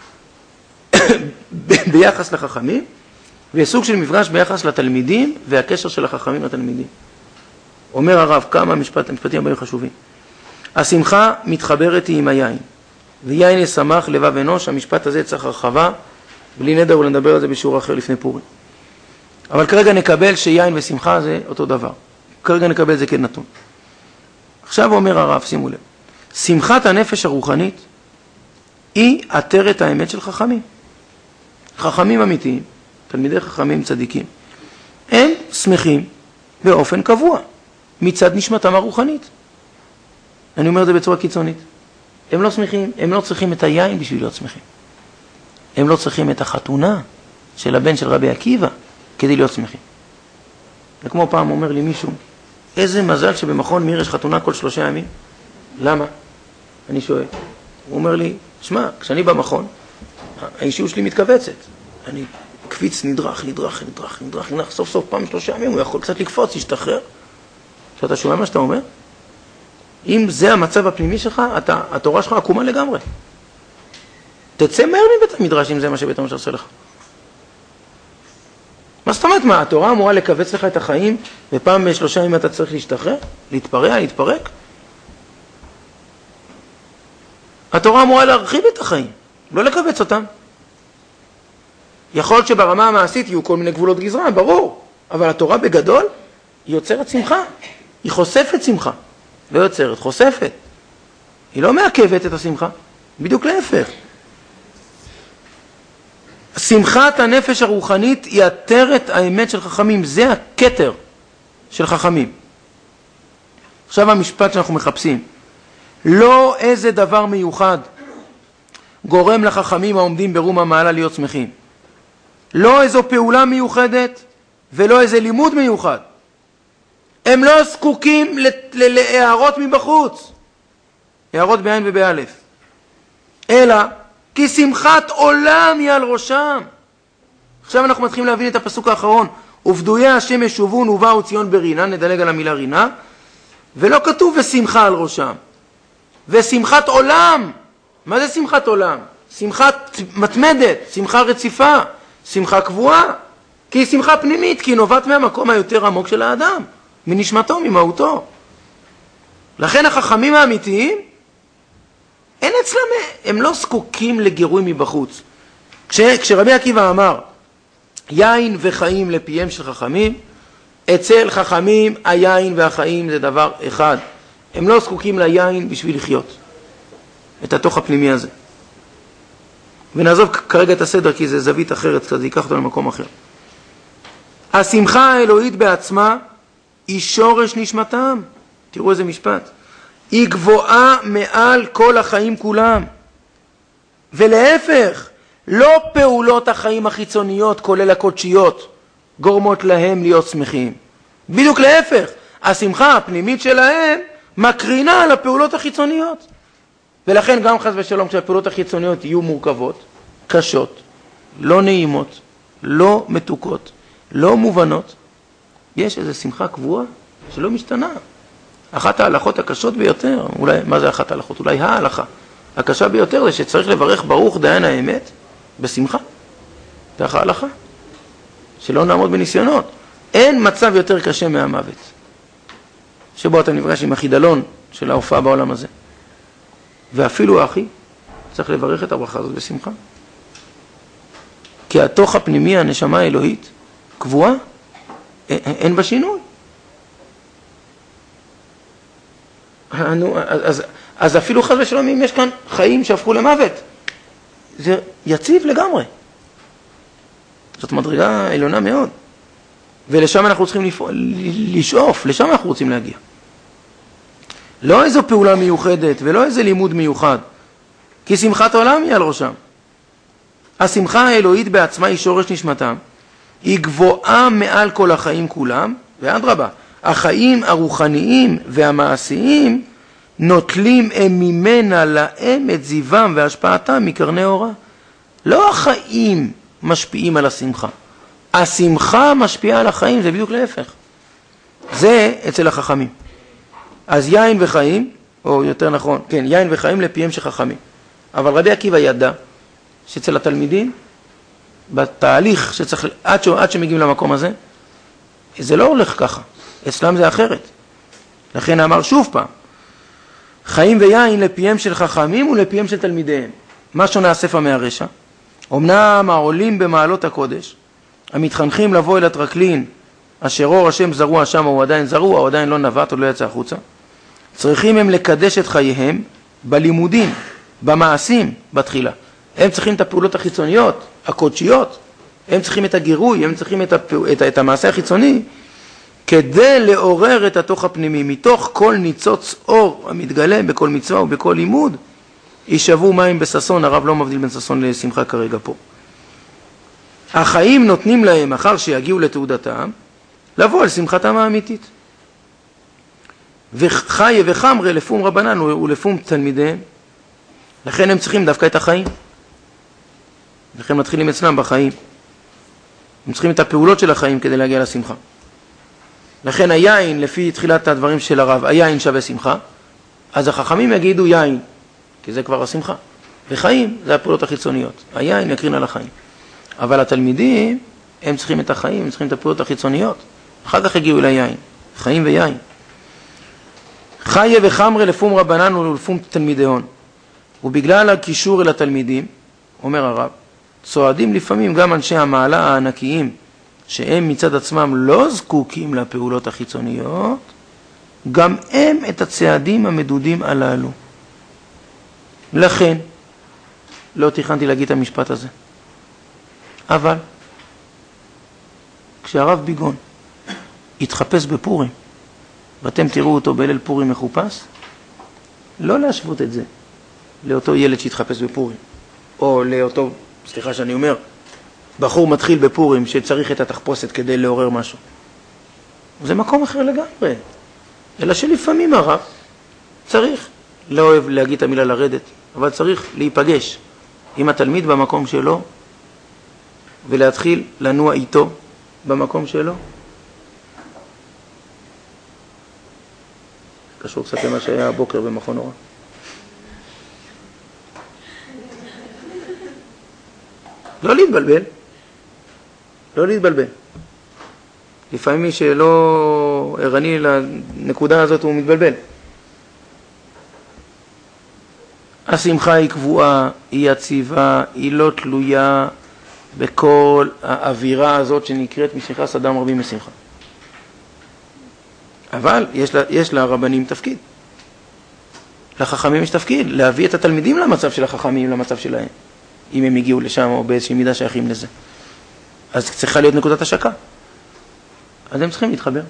ביחס לחכמים, ויש סוג של מפגש ביחס לתלמידים, והקשר של החכמים לתלמידים. אומר הרב, כמה המשפטים הבאים חשובים. השמחה מתחברת היא עם היין, ויין ישמח לבב אנוש. המשפט הזה צריך הרחבה, בלי נדר ולנדבר על זה בשיעור אחר לפני פורים. אבל כרגע נקבל שיין ושמחה זה אותו דבר. כרגע נקבל זה כנתון. עכשיו אומר הרב, שימו לב, שמחת הנפש הרוחנית היא עטרת האמת של חכמים. חכמים אמיתיים, תלמידי חכמים צדיקים, הם שמחים באופן קבוע, מצד נשמתם הרוחנית. אני אומר את זה בצורה קיצונית. הם לא שמחים, הם לא צריכים את היין בשביל להיות שמחים. הם לא צריכים את החתונה של הבן של רבי עקיבא כדי להיות שמחים. וכמו פעם אומר לי מישהו, איזה מזל שבמכון מיר יש חתונה כל 3 ימים. למה? אני שואל. הוא אומר לי, שמע, כשאני במכון, האישיות שלי מתכווצת. אני קפיץ, נדרך, סוף סוף פעם 3 ימים, הוא יכול קצת לקפוץ, להשתחרר. שאתה שומע מה שאתה אומר? אם זה המצב הפנימי שלך, התורה שלך עקומה לגמרי. תצא מהר מבית המדרש אם זה מה שבית המדרש עושה לך. מה זאת אומרת? מה, התורה אמורה לקבץ לך את החיים, ופעם ב3 ימים אתה צריך להשתחרר? להתפרע, להתפרק? התורה אמורה להרחיב את החיים, לא לקבץ אותם. יכול להיות שברמה המעשית יהיו כל מיני גבולות גזרה, ברור. אבל התורה בגדול היא יוצרת שמחה. היא חושפת שמחה. לא יוצרת, חושפת. היא לא מעכבת את השמחה. בדיוק להפך. שמחת הנפש הרוחנית היא עטרת האמת של חכמים. זה הכתר של חכמים. עכשיו המשפט שאנחנו מחפשים. לא איזה דבר מיוחד גורם לחכמים העומדים ברום המעלה להיות שמחים. לא איזו פעולה מיוחדת ולא איזה לימוד מיוחד. הם לא זקוקים להערות מבחוץ, הערות בעין ובאלף, אלא כי שמחת עולם היא על ראשם. עכשיו אנחנו מתחילים להבין את הפסוק האחרון, ובדויי השם ישובון ובאו ציון ברינה, נדלג על המילה רינה, ולא כתוב ושמחה על ראשם, ושמחת עולם. מה זה שמחת עולם? שמחה מתמדת, שמחה רציפה, שמחה קבועה, כי היא שמחה פנימית, כי היא נובעת מהמקום היותר עמוק של האדם, מנשמתו, ממהותו. לכן החכמים האמיתיים, אין אצלם, הם לא זקוקים לגירוי מבחוץ. כשרבי עקיבא אמר, יין וחיים לפיהם של חכמים, אצל חכמים היין והחיים זה דבר אחד. הם לא זקוקים ליין בשביל לחיות. את התוך הפנימי הזה. ונעזוב כרגע את הסדר כי זה זווית אחרת, קצת זה ייקח אותו למקום אחר. השמחה האלוהית בעצמה היא שורש נשמתם. תראו איזה משפט. היא גבוהה מעל כל החיים כולם. ולהפך, לא פעולות החיים החיצוניות, כולל הקודשיות, גורמות להם להיות שמחים. בדיוק להפך, השמחה הפנימית שלהם מקרינה על הפעולות החיצוניות. ולכן גם חס ושלום כשהפעולות החיצוניות יהיו מורכבות, קשות, לא נעימות, לא מתוקות, לא מובנות, יש איזו שמחה קבועה שלא משתנה. אחת ההלכות הקשות ביותר, אולי, מה זה אחת ההלכות? אולי ההלכה הקשה ביותר זה שצריך לברך ברוך דיין האמת בשמחה. כך ההלכה. שלא נעמוד בניסיונות. אין מצב יותר קשה מהמוות. שבו אתה נפגש עם החידלון של ההופעה בעולם הזה. ואפילו האחי צריך לברך את הברכה הזאת בשמחה. כי התוך הפנימי, הנשמה האלוהית, קבועה, אין בה שינוי. אז אפילו חס ושלום אם יש כאן חיים שהפכו למוות, זה יציב לגמרי. זאת מדרגה עליונה מאוד. ולשם אנחנו צריכים לשאוף, לשם אנחנו רוצים להגיע. לא איזו פעולה מיוחדת ולא איזה לימוד מיוחד, כי שמחת עולם היא על ראשם. השמחה האלוהית בעצמה היא שורש נשמתם, היא גבוהה מעל כל החיים כולם, ואדרבה, החיים הרוחניים והמעשיים נוטלים הם ממנה להם את זיוום והשפעתם מקרני אורה. לא החיים משפיעים על השמחה, השמחה משפיעה על החיים, זה בדיוק להפך. זה אצל החכמים. אז יין וחיים, או יותר נכון, כן, יין וחיים לפיהם של חכמים. אבל רבי עקיבא ידע שאצל התלמידים, בתהליך שצריך, עד שמגיעים למקום הזה, זה לא הולך ככה. אצלם זה אחרת. לכן אמר שוב פעם, חיים ויין לפיהם של חכמים ולפיהם של תלמידיהם. מה שונה הספר מהרשע? אמנם העולים במעלות הקודש, המתחנכים לבוא אל הטרקלין, אשר אור השם זרוע שם, הוא עדיין זרוע, הוא עדיין לא נבט, הוא לא יצא החוצה. צריכים הם לקדש את חייהם בלימודים, במעשים, בתחילה. הם צריכים את הפעולות החיצוניות, הקודשיות, הם צריכים את הגירוי, הם צריכים את המעשה החיצוני, כדי לעורר את התוך הפנימי. מתוך כל ניצוץ אור המתגלה בכל מצווה ובכל לימוד, יישבו מים בססון. הרב לא מבדיל בין ססון לשמחה כרגע פה. החיים נותנים להם, אחר שיגיעו לתעודתם, לבוא על שמחתם האמיתית. וחיה וחמרה לפום רבנן ולפום תלמידיהם. לכן הם צריכים דווקא את החיים. לכן מתחילים אצלם בחיים. הם צריכים את הפעולות של החיים כדי להגיע לשמחה. לכן היין, לפי תחילת הדברים של הרב, היין שווה שמחה, אז החכמים יגידו יין, כי זה כבר השמחה. וחיים זה הפעולות החיצוניות. היין יקרין על החיים. אבל התלמידים, הם צריכים את החיים, הם צריכים את הפעולות החיצוניות. אחר כך הגיעו אל היין, חיים ויין. חיה וחמרה לפום רבנן ולפום תלמידיון. ובגלל הקישור אל התלמידים, אומר הרב, צועדים לפעמים גם אנשי המעלה הענקיים, שהם מצד עצמם לא זקוקים לפעולות החיצוניות, גם הם את הצעדים המדודים הללו. לכן, לא תכנתי להגיד את המשפט הזה. אבל, כשהרב ביגון יתחפש בפורים, ואתם תראו אותו בליל פורים מחופש, לא להשוות את זה לאותו ילד שהתחפש בפורים, או לאותו, סליחה שאני אומר, בחור מתחיל בפורים שצריך את התחפושת כדי לעורר משהו. זה מקום אחר לגמרי. אלא שלפעמים הרב צריך, לא אוהב להגיד את המילה לרדת, אבל צריך להיפגש עם התלמיד במקום שלו, ולהתחיל לנוע איתו במקום שלו. קשור קצת למה שהיה הבוקר במכון אורה. לא להתבלבל. לא להתבלבל. לפעמים מי שלא ערני לנקודה הזאת הוא מתבלבל. השמחה היא קבועה, היא יציבה, היא לא תלויה בכל האווירה הזאת שנקראת משכחת אדם רבים משמחה. אבל יש לרבנים תפקיד. לחכמים יש תפקיד, להביא את התלמידים למצב של החכמים, למצב שלהם. אם הם הגיעו לשם או באיזושהי מידה שייכים לזה. אז צריכה להיות נקודת השקה. אז הם צריכים להתחבר.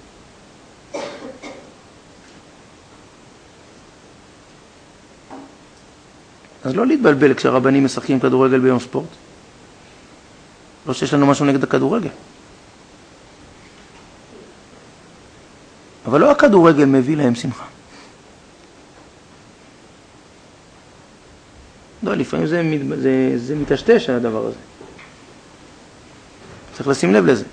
אז לא להתבלבל כשהרבנים משחקים כדורגל ביום ספורט. לא שיש לנו משהו נגד הכדורגל. אבל לא הכדורגל מביא להם שמחה. לא, לפעמים זה מתשתש הדבר הזה. צריך לשים לב לזה.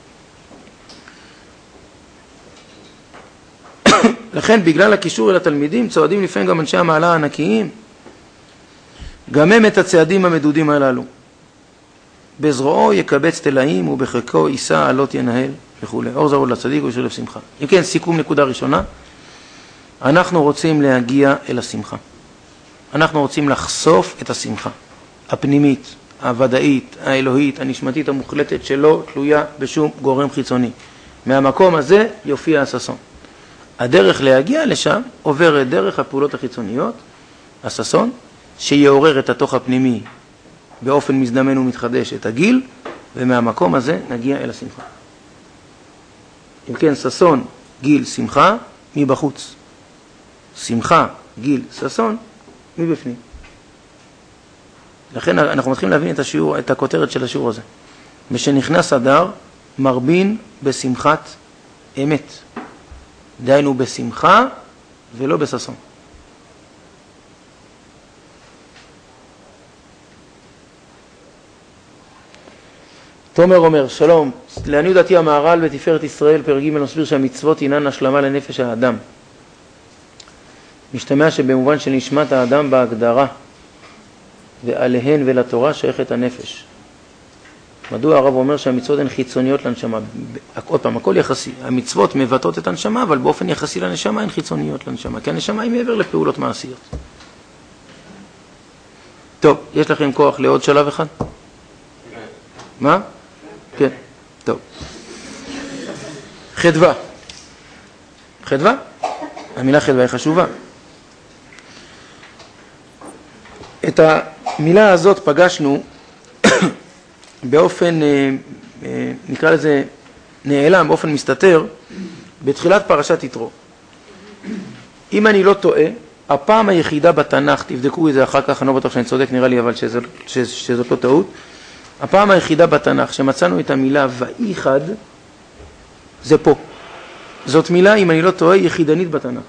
לכן בגלל הקישור אל התלמידים צועדים לפעמים גם אנשי המעלה הענקיים, גם הם את הצעדים המדודים הללו. בזרועו יקבץ תלאים ובחיקו יישא עלות ינהל וכו'. אור זרוע לצדיק ושלב שמחה. אם כן, סיכום נקודה ראשונה. אנחנו רוצים להגיע אל השמחה. אנחנו רוצים לחשוף את השמחה. הפנימית, הוודאית, האלוהית, הנשמתית המוחלטת שלא תלויה בשום גורם חיצוני. מהמקום הזה יופיע הששון. הדרך להגיע לשם עוברת דרך הפעולות החיצוניות, הששון, שיעורר את התוך הפנימי באופן מזדמן ומתחדש את הגיל, ומהמקום הזה נגיע אל השמחה. אם כן, ששון, גיל, שמחה, מבחוץ. שמחה, גיל, ששון, מבפנים. לכן אנחנו מתחילים להבין את השיעור, את הכותרת של השיעור הזה. משנכנס אדר, מרבין בשמחת אמת. דהיינו בשמחה ולא בששון. תומר אומר, שלום, לעניות דעתי המהר"ל בתפארת ישראל, פרק ג' מסביר שהמצוות הינן השלמה לנפש האדם. משתמע שבמובן של נשמת האדם בהגדרה, ועליהן ולתורה שייכת הנפש. מדוע הרב אומר שהמצוות הן חיצוניות לנשמה? עוד פעם, הכל יחסי. המצוות מבטאות את הנשמה, אבל באופן יחסי לנשמה הן חיצוניות לנשמה, כי הנשמה היא מעבר לפעולות מעשיות. טוב, יש לכם כוח לעוד שלב אחד? מה? כן, טוב. חדווה. חדווה? המילה חדווה היא חשובה. את המילה הזאת פגשנו באופן, נקרא לזה, נעלם, באופן מסתתר, בתחילת פרשת יתרו. אם אני לא טועה, הפעם היחידה בתנ"ך, תבדקו את זה אחר כך, אני לא בטוח שאני צודק, נראה לי, אבל שזאת לא טעות, הפעם היחידה בתנ"ך שמצאנו את המילה ואיחד, זה פה. זאת מילה, אם אני לא טועה, יחידנית בתנ"ך.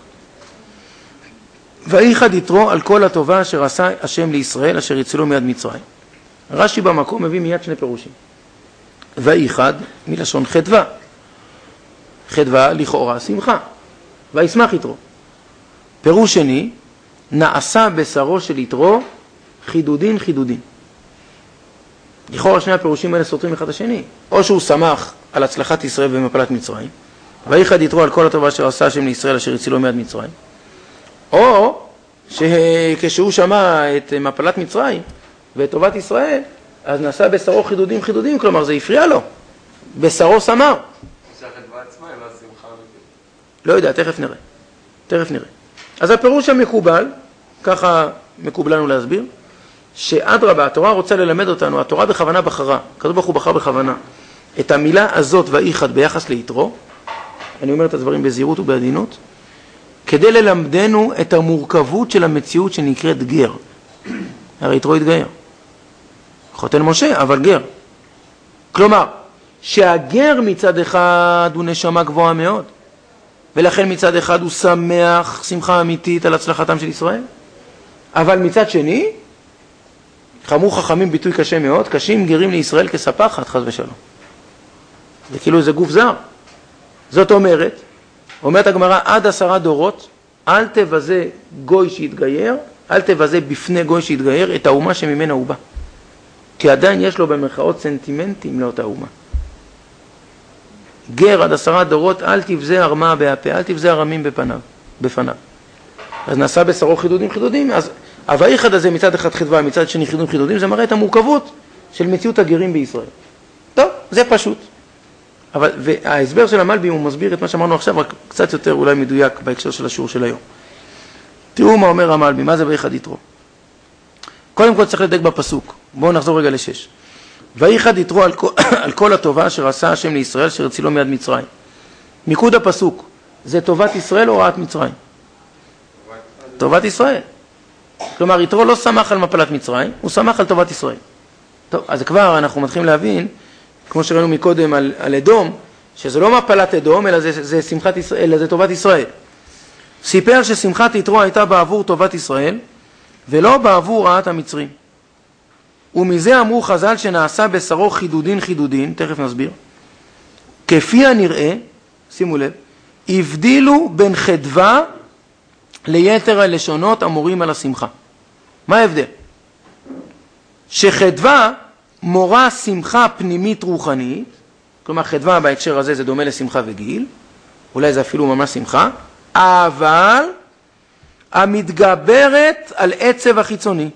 ואיחד יתרו על כל הטובה אשר עשה השם לישראל, אשר יצילו מיד מצרים. רש"י במקום מביא מיד שני פירושים. ואיחד מלשון חדווה. חדווה לכאורה שמחה. וישמח יתרו. פירוש שני, נעשה בשרו של יתרו חידודין חידודין. לכאורה שני הפירושים האלה סותרים אחד השני. או שהוא שמח על הצלחת ישראל במפלת מצרים, ואיחד יתרו על כל הטובה אשר עשה השם לישראל, אשר יצילו מיד מצרים. או שכשהוא שמע את מפלת מצרים ואת טובת ישראל, אז נעשה בשרו חידודים חידודים, כלומר זה הפריע לו. בשרו שמר. שייכת בעצמה, לא שמחה אמיתית. לא יודע, תכף נראה. אז הפירוש המקובל, ככה מקובל לנו להסביר, שאדרבה, התורה רוצה ללמד אותנו, התורה בכוונה בחרה, הקדוש ברוך הוא בחר בכוונה, את המילה הזאת ואיחד ביחס ליתרו, אני אומר את הדברים בזהירות ובעדינות, כדי ללמדנו את המורכבות של המציאות שנקראת גר. הרי יתרו התגייר. חותן משה, אבל גר. כלומר, שהגר מצד אחד הוא נשמה גבוהה מאוד, ולכן מצד אחד הוא שמח, שמחה אמיתית על הצלחתם של ישראל, אבל מצד שני, חמו חכמים ביטוי קשה מאוד, קשים גרים לישראל כספחת, חס ושלום. זה כאילו איזה גוף זר. זאת אומרת הגמרא, עד 10 דורות, אל תבזה גוי שהתגייר, אל תבזה בפני גוי שהתגייר את האומה שממנה הוא בא. כי עדיין יש לו במרכאות סנטימנטים לאותה אומה. גר עד 10 דורות, אל תבזה הרמה בהפה, אל תבזה הרמים בפניו. אז נעשה בשרו חידודים, אז הוויחד הזה מצד אחד חדווה, מצד שני חידודים, זה מראה את המורכבות של מציאות הגרים בישראל. טוב, זה פשוט. אבל, וההסבר של המלבי הוא מסביר את מה שאמרנו עכשיו, רק קצת יותר אולי מדויק בהקשר של השיעור של היום. תראו מה אומר המלבי, מה זה ואיחד יתרו. קודם כל צריך לדייק בפסוק. בואו נחזור רגע ל6. ואיחד יתרו על כל הטובה אשר עשה השם לישראל, אשר יצילו מיד מצרים. מיקוד הפסוק, זה טובת ישראל או רעת מצרים? טובת ישראל. כלומר, יתרו לא שמח על מפלת מצרים, הוא שמח על טובת ישראל. טוב, אז כבר אנחנו מתחילים להבין, כמו שראינו מקודם על אדום, שזה לא מפלת אדום, אלא זה שמחת ישראל, אלא זה טובת ישראל. סיפר ששמחת יתרו הייתה בעבור טובת ישראל, ולא בעבור רעת המצרים. ומזה אמרו חז"ל שנעשה בשרו חידודין חידודין, תכף נסביר. כפי הנראה, שימו לב, הבדילו בין חדווה ליתר הלשונות המורים על השמחה. מה ההבדל? שחדווה מורה שמחה פנימית רוחנית, כלומר חדווה בהקשר הזה זה דומה לשמחה וגיל, אולי זה אפילו ממש שמחה, אבל המתגברת על עצב החיצוני.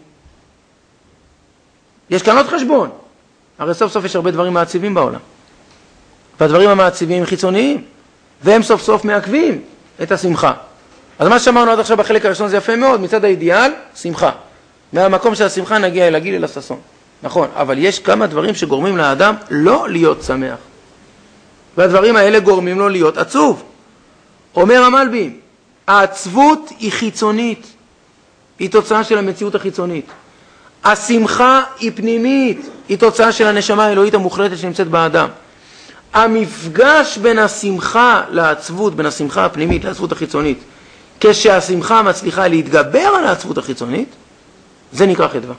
יש כאן עוד חשבון, הרי סוף סוף יש הרבה דברים מעציבים בעולם, והדברים המעציבים הם חיצוניים, והם סוף סוף מעכבים את השמחה. אז מה שאמרנו עד עכשיו בחלק הראשון זה יפה מאוד, מצד האידיאל, שמחה. מהמקום של השמחה נגיע אל הגיל אל הששון. נכון, אבל יש כמה דברים שגורמים לאדם לא להיות שמח. והדברים האלה גורמים לו להיות עצוב. אומר המלבים, העצבות היא חיצונית, היא תוצאה של המציאות החיצונית. השמחה היא פנימית, היא תוצאה של הנשמה האלוהית המוחלטת שנמצאת באדם. המפגש בין השמחה לעצבות, בין השמחה הפנימית לעצבות החיצונית, כשהשמחה מצליחה להתגבר על העצבות החיצונית, זה נקרא חדווה.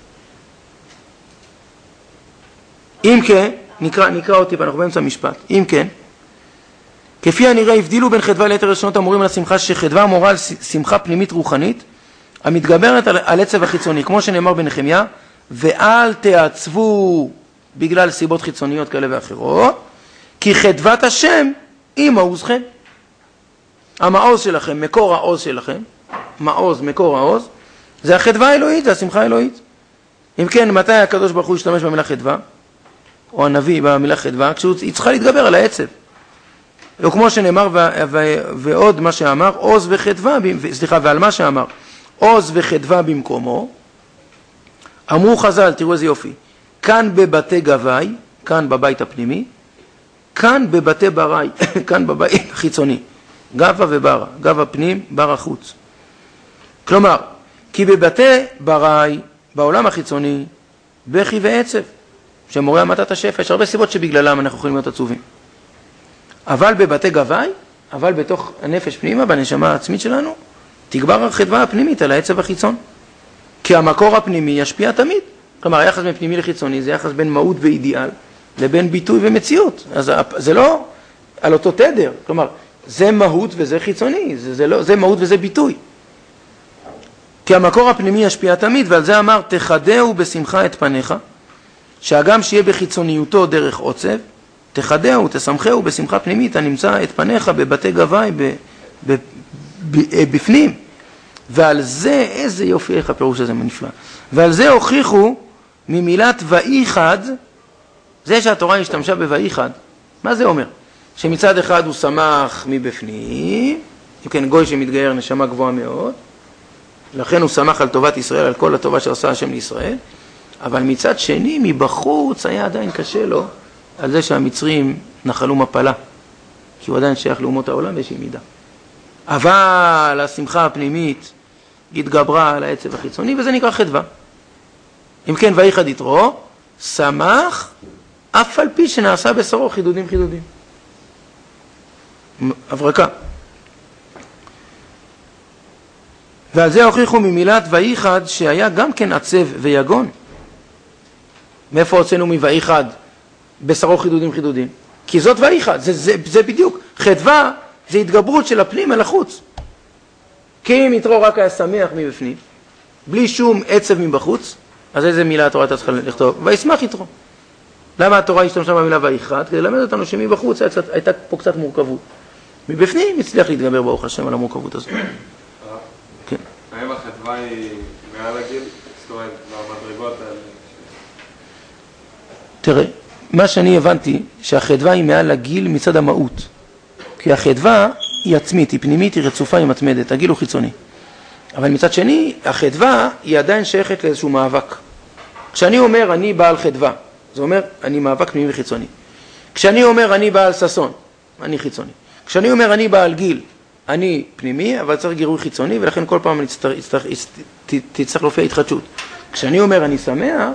אם כן, נקרא אותי, ואנחנו באמצע המשפט. אם כן, כפי הנראה הבדילו בין חדווה ליתר הלשונות המורים על השמחה, שחדווה מורה על שמחה פנימית רוחנית, המתגברת על עצב החיצוני, כמו שנאמר בנחמיה, ואל תעצבו בגלל סיבות חיצוניות כאלה ואחרות, כי חדוות השם היא מעוזכם. המעוז שלכם, מקור העוז שלכם, מעוז, מקור העוז, זה החדווה האלוהית, זה השמחה האלוהית. אם כן, מתי הקדוש ברוך הוא ישתמש במילה חדווה, או הנביא במילה חדווה, כשהיא צריכה להתגבר על העצב. וכמו שנאמר, ועוד מה שאמר, עוז וחדווה, ועל מה שאמר, עוז וחדווה במקומו, אמרו חז"ל, תראו איזה יופי, כאן בבתי גבי, כאן בבית הפנימי, כאן בבתי ברי, כאן בבית החיצוני, גבה וברה, גבה פנים, ברה חוץ. כלומר, כי בבתי ברי, בעולם החיצוני, בכי ועצב, שמורה המתת השפע, יש הרבה סיבות שבגללם אנחנו יכולים להיות עצובים. אבל בבתי גבי, אבל בתוך הנפש פנימה, בנשמה העצמית שלנו, תגבר החדווה הפנימית על העצב החיצון. כי המקור הפנימי ישפיע תמיד. כלומר, היחס בין פנימי לחיצוני זה יחס בין מהות ואידיאל לבין ביטוי ומציאות. אז זה לא על אותו תדר. כלומר, זה מהות וזה חיצוני. זה מהות וזה ביטוי. כי המקור הפנימי ישפיע תמיד, ועל זה אמר, תחדהו בשמחה את פניך, שהגם שיהיה בחיצוניותו דרך עוצב, תחדהו, תשמחהו בשמחה פנימית, הנמצא את פניך בבתי גבי, בפנים. ועל זה, איזה יופי, איך הפירוש הזה נפלא. ועל זה הוכיחו ממילת ואיחד, זה שהתורה השתמשה בואיחד, מה זה אומר? שמצד אחד הוא שמח מבפנים, כן, גוי שמתגייר נשמה גבוהה מאוד, לכן הוא שמח על טובת ישראל, על כל הטובה שעשה השם לישראל, אבל מצד שני, מבחוץ היה עדיין קשה לו, על זה שהמצרים נחלו מפלה, כי הוא עדיין שייך לאומות העולם באיזושהי מידה. אבל השמחה הפנימית התגברה על העצב החיצוני, וזה נקרא חדווה. אם כן, ואיחד יתרו, שמח, אף על פי שנעשה בשרו חידודים חידודים. הברקה. ועל זה הוכיחו ממילת ואיחד שהיה גם כן עצב ויגון. מאיפה הוצאנו מוואיחד בשרו חידודים חידודים? כי זאת ואיחד, זה בדיוק. חדווה זה התגברות של הפנים אל החוץ. כי אם יתרו רק היה שמח מבפנים, בלי שום עצב מבחוץ, אז איזה מילה התורה הייתה צריכה לכתוב? וישמח יתרו. למה התורה השתמשה במילה ואיחד? כדי ללמד אותנו שמבחוץ הייתה פה קצת מורכבות. מבפנים הצליח להתגבר ברוך השם על המורכבות הזאת. כן. האם החדווה היא מעל הגיל? זאת אומרת, במדרגות האלה? תראה, מה שאני הבנתי, שהחדווה היא מעל הגיל מצד המהות. כי החדווה היא עצמית, היא פנימית, היא רצופה, היא מתמדת, הגיל הוא חיצוני. אבל מצד שני, החדווה היא עדיין שייכת לאיזשהו מאבק. כשאני אומר אני בעל חדווה, זה אומר אני מאבק פנימי וחיצוני. כשאני אומר אני בעל ששון, אני חיצוני. כשאני אומר אני בעל גיל, אני פנימי, אבל צריך גירוי חיצוני, ולכן כל פעם תצטרך להופיע התחדשות. כשאני אומר אני שמח,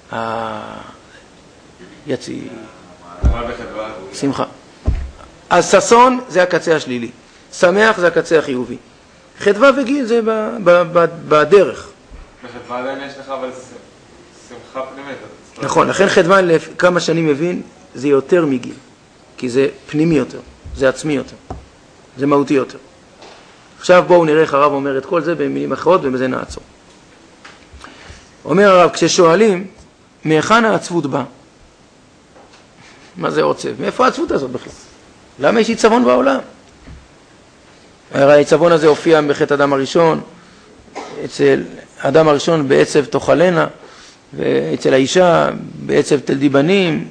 יציב. שמחה. אז ששון זה הקצה השלילי. שמח זה הקצה החיובי. חדווה וגיל זה בדרך. בחדווה עדיין יש לך אבל שמחה פנימית. נכון, לכן חדווה, כמה שאני מבין, זה יותר מגיל. כי זה פנימי יותר, זה עצמי יותר, זה מהותי יותר. עכשיו בואו נראה איך הרב אומר את כל זה במילים אחרות ובזה נעצור. אומר הרב, כששואלים, מהיכן העצבות באה? מה זה עוצב? מאיפה העצבות הזאת בכלל? למה יש עיצבון בעולם? הרי העיצבון הזה הופיע בחטא אדם הראשון, אצל אדם הראשון בעצב תאכלנה, ואצל האישה בעצב תלדי בנים,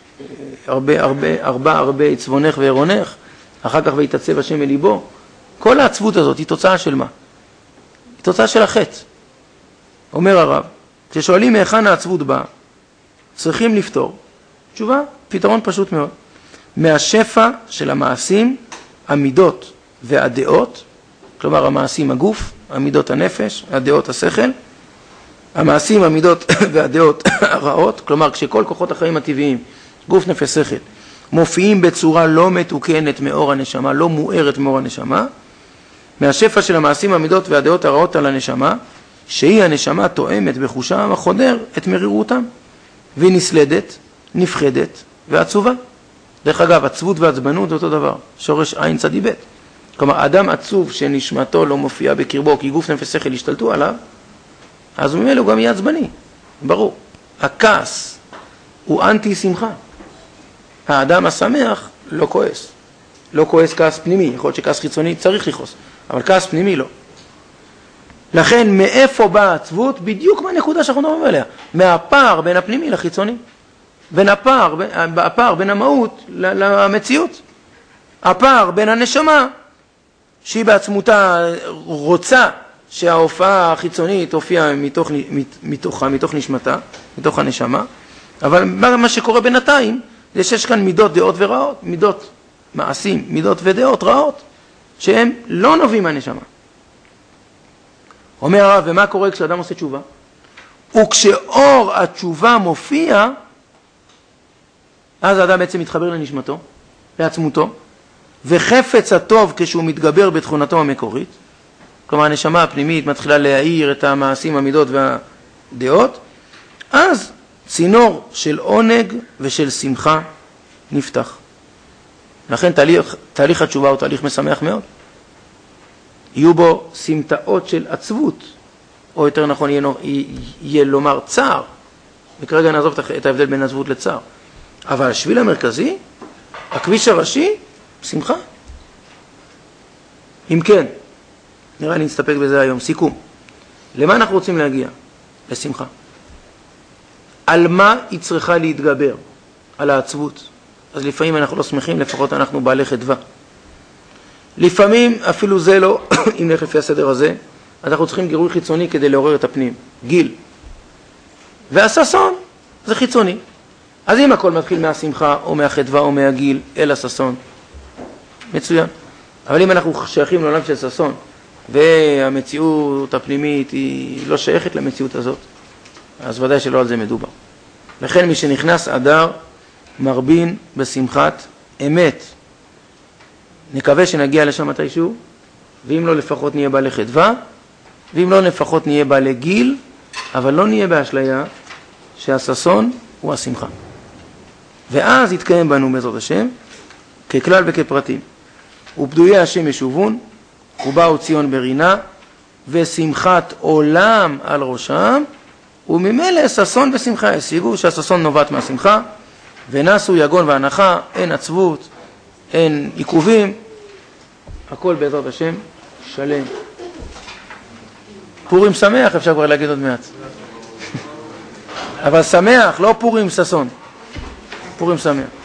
הרבה עיצבונך ועירונך, אחר כך ויתעצב השם אל ליבו. כל העצבות הזאת היא תוצאה של מה? היא תוצאה של החטא. אומר הרב, כששואלים מהיכן העצבות באה, צריכים לפתור. תשובה, פתרון פשוט מאוד. מהשפע של המעשים, המידות והדעות, כלומר המעשים הגוף, המידות הנפש, הדעות השכל, המעשים, המידות והדעות הרעות, כלומר כשכל כוחות החיים הטבעיים, גוף נפש שכל, מופיעים בצורה לא מתוקנת מאור הנשמה, לא מוארת מאור הנשמה, מהשפע של המעשים, המידות והדעות הרעות על הנשמה, שהיא הנשמה תואמת בחושה החודר את מרירותם, והיא נסלדת, נפחדת ועצובה. דרך אגב, עצבות ועצבנות זה אותו דבר, שורש עין צדי ב'. כלומר, אדם עצוב שנשמתו לא מופיעה בקרבו, כי גוף נפש שכל השתלטו עליו, אז ממילא הוא גם יהיה עצבני, ברור. הכעס הוא אנטי שמחה. האדם השמח לא כועס. לא כועס כעס פנימי, יכול להיות שכעס חיצוני צריך לכעוס, אבל כעס פנימי לא. לכן מאיפה באה העצבות? בדיוק מהנקודה שאנחנו מדברים עליה. מהפער בין הפנימי לחיצוני. הפער בין המהות למציאות. הפער בין הנשמה, שהיא בעצמותה רוצה שההופעה החיצונית תופיע מתוך נשמתה, מתוך הנשמה, אבל מה שקורה בינתיים, זה שיש כאן מידות דעות ורעות, מידות מעשים, מידות ודעות רעות, שהם לא נובעים מהנשמה. אומר הרב, ומה קורה כשאדם עושה תשובה? וכשאור התשובה מופיע, אז האדם בעצם מתחבר לנשמתו, לעצמותו, וחפץ הטוב כשהוא מתגבר בתכונתו המקורית, כלומר הנשמה הפנימית מתחילה להאיר את המעשים, המידות והדעות, אז צינור של עונג ושל שמחה נפתח. לכן תהליך התשובה הוא תהליך משמח מאוד. יהיו בו סמטאות של עצבות, או יותר נכון יהיה לומר צער, וכרגע נעזוב את ההבדל בין עצבות לצער. אבל השביל המרכזי, הכביש הראשי, שמחה. אם כן, נראה לי נסתפק בזה היום. סיכום. למה אנחנו רוצים להגיע? לשמחה. על מה היא צריכה להתגבר? על העצבות. אז לפעמים אנחנו לא שמחים, לפחות אנחנו בעלי חדווה. לפעמים אפילו זה לא, אם נלך לפי הסדר הזה, אז אנחנו צריכים גירוי חיצוני כדי לעורר את הפנים. גיל. והששון זה חיצוני. אז אם הכל מתחיל מהשמחה או מהחדווה או מהגיל אל הששון, מצוין. אבל אם אנחנו שייכים לעולם של ששון, והמציאות הפנימית היא לא שייכת למציאות הזאת, אז ודאי שלא על זה מדובר. לכן מי שנכנס אדר מרבין בשמחת אמת. נקווה שנגיע לשם מתישהו, ואם לא לפחות נהיה בעלי חדווה, ואם לא לפחות נהיה בעלי גיל, אבל לא נהיה באשליה שהששון הוא השמחה. ואז יתקיים בנו בעזרת השם, ככלל וכפרטים. ופדויי השם ישובון, ובאו ציון ברינה, ושמחת עולם על ראשם, וממילא ששון ושמחה ישיגו, שהששון נובעת מהשמחה, ונסו יגון והנחה, אין עצבות, אין עיכובים, הכל בעזרת השם שלם. פורים שמח, אפשר כבר להגיד עוד מעט. אבל שמח, לא פורים ששון. פורים שמח.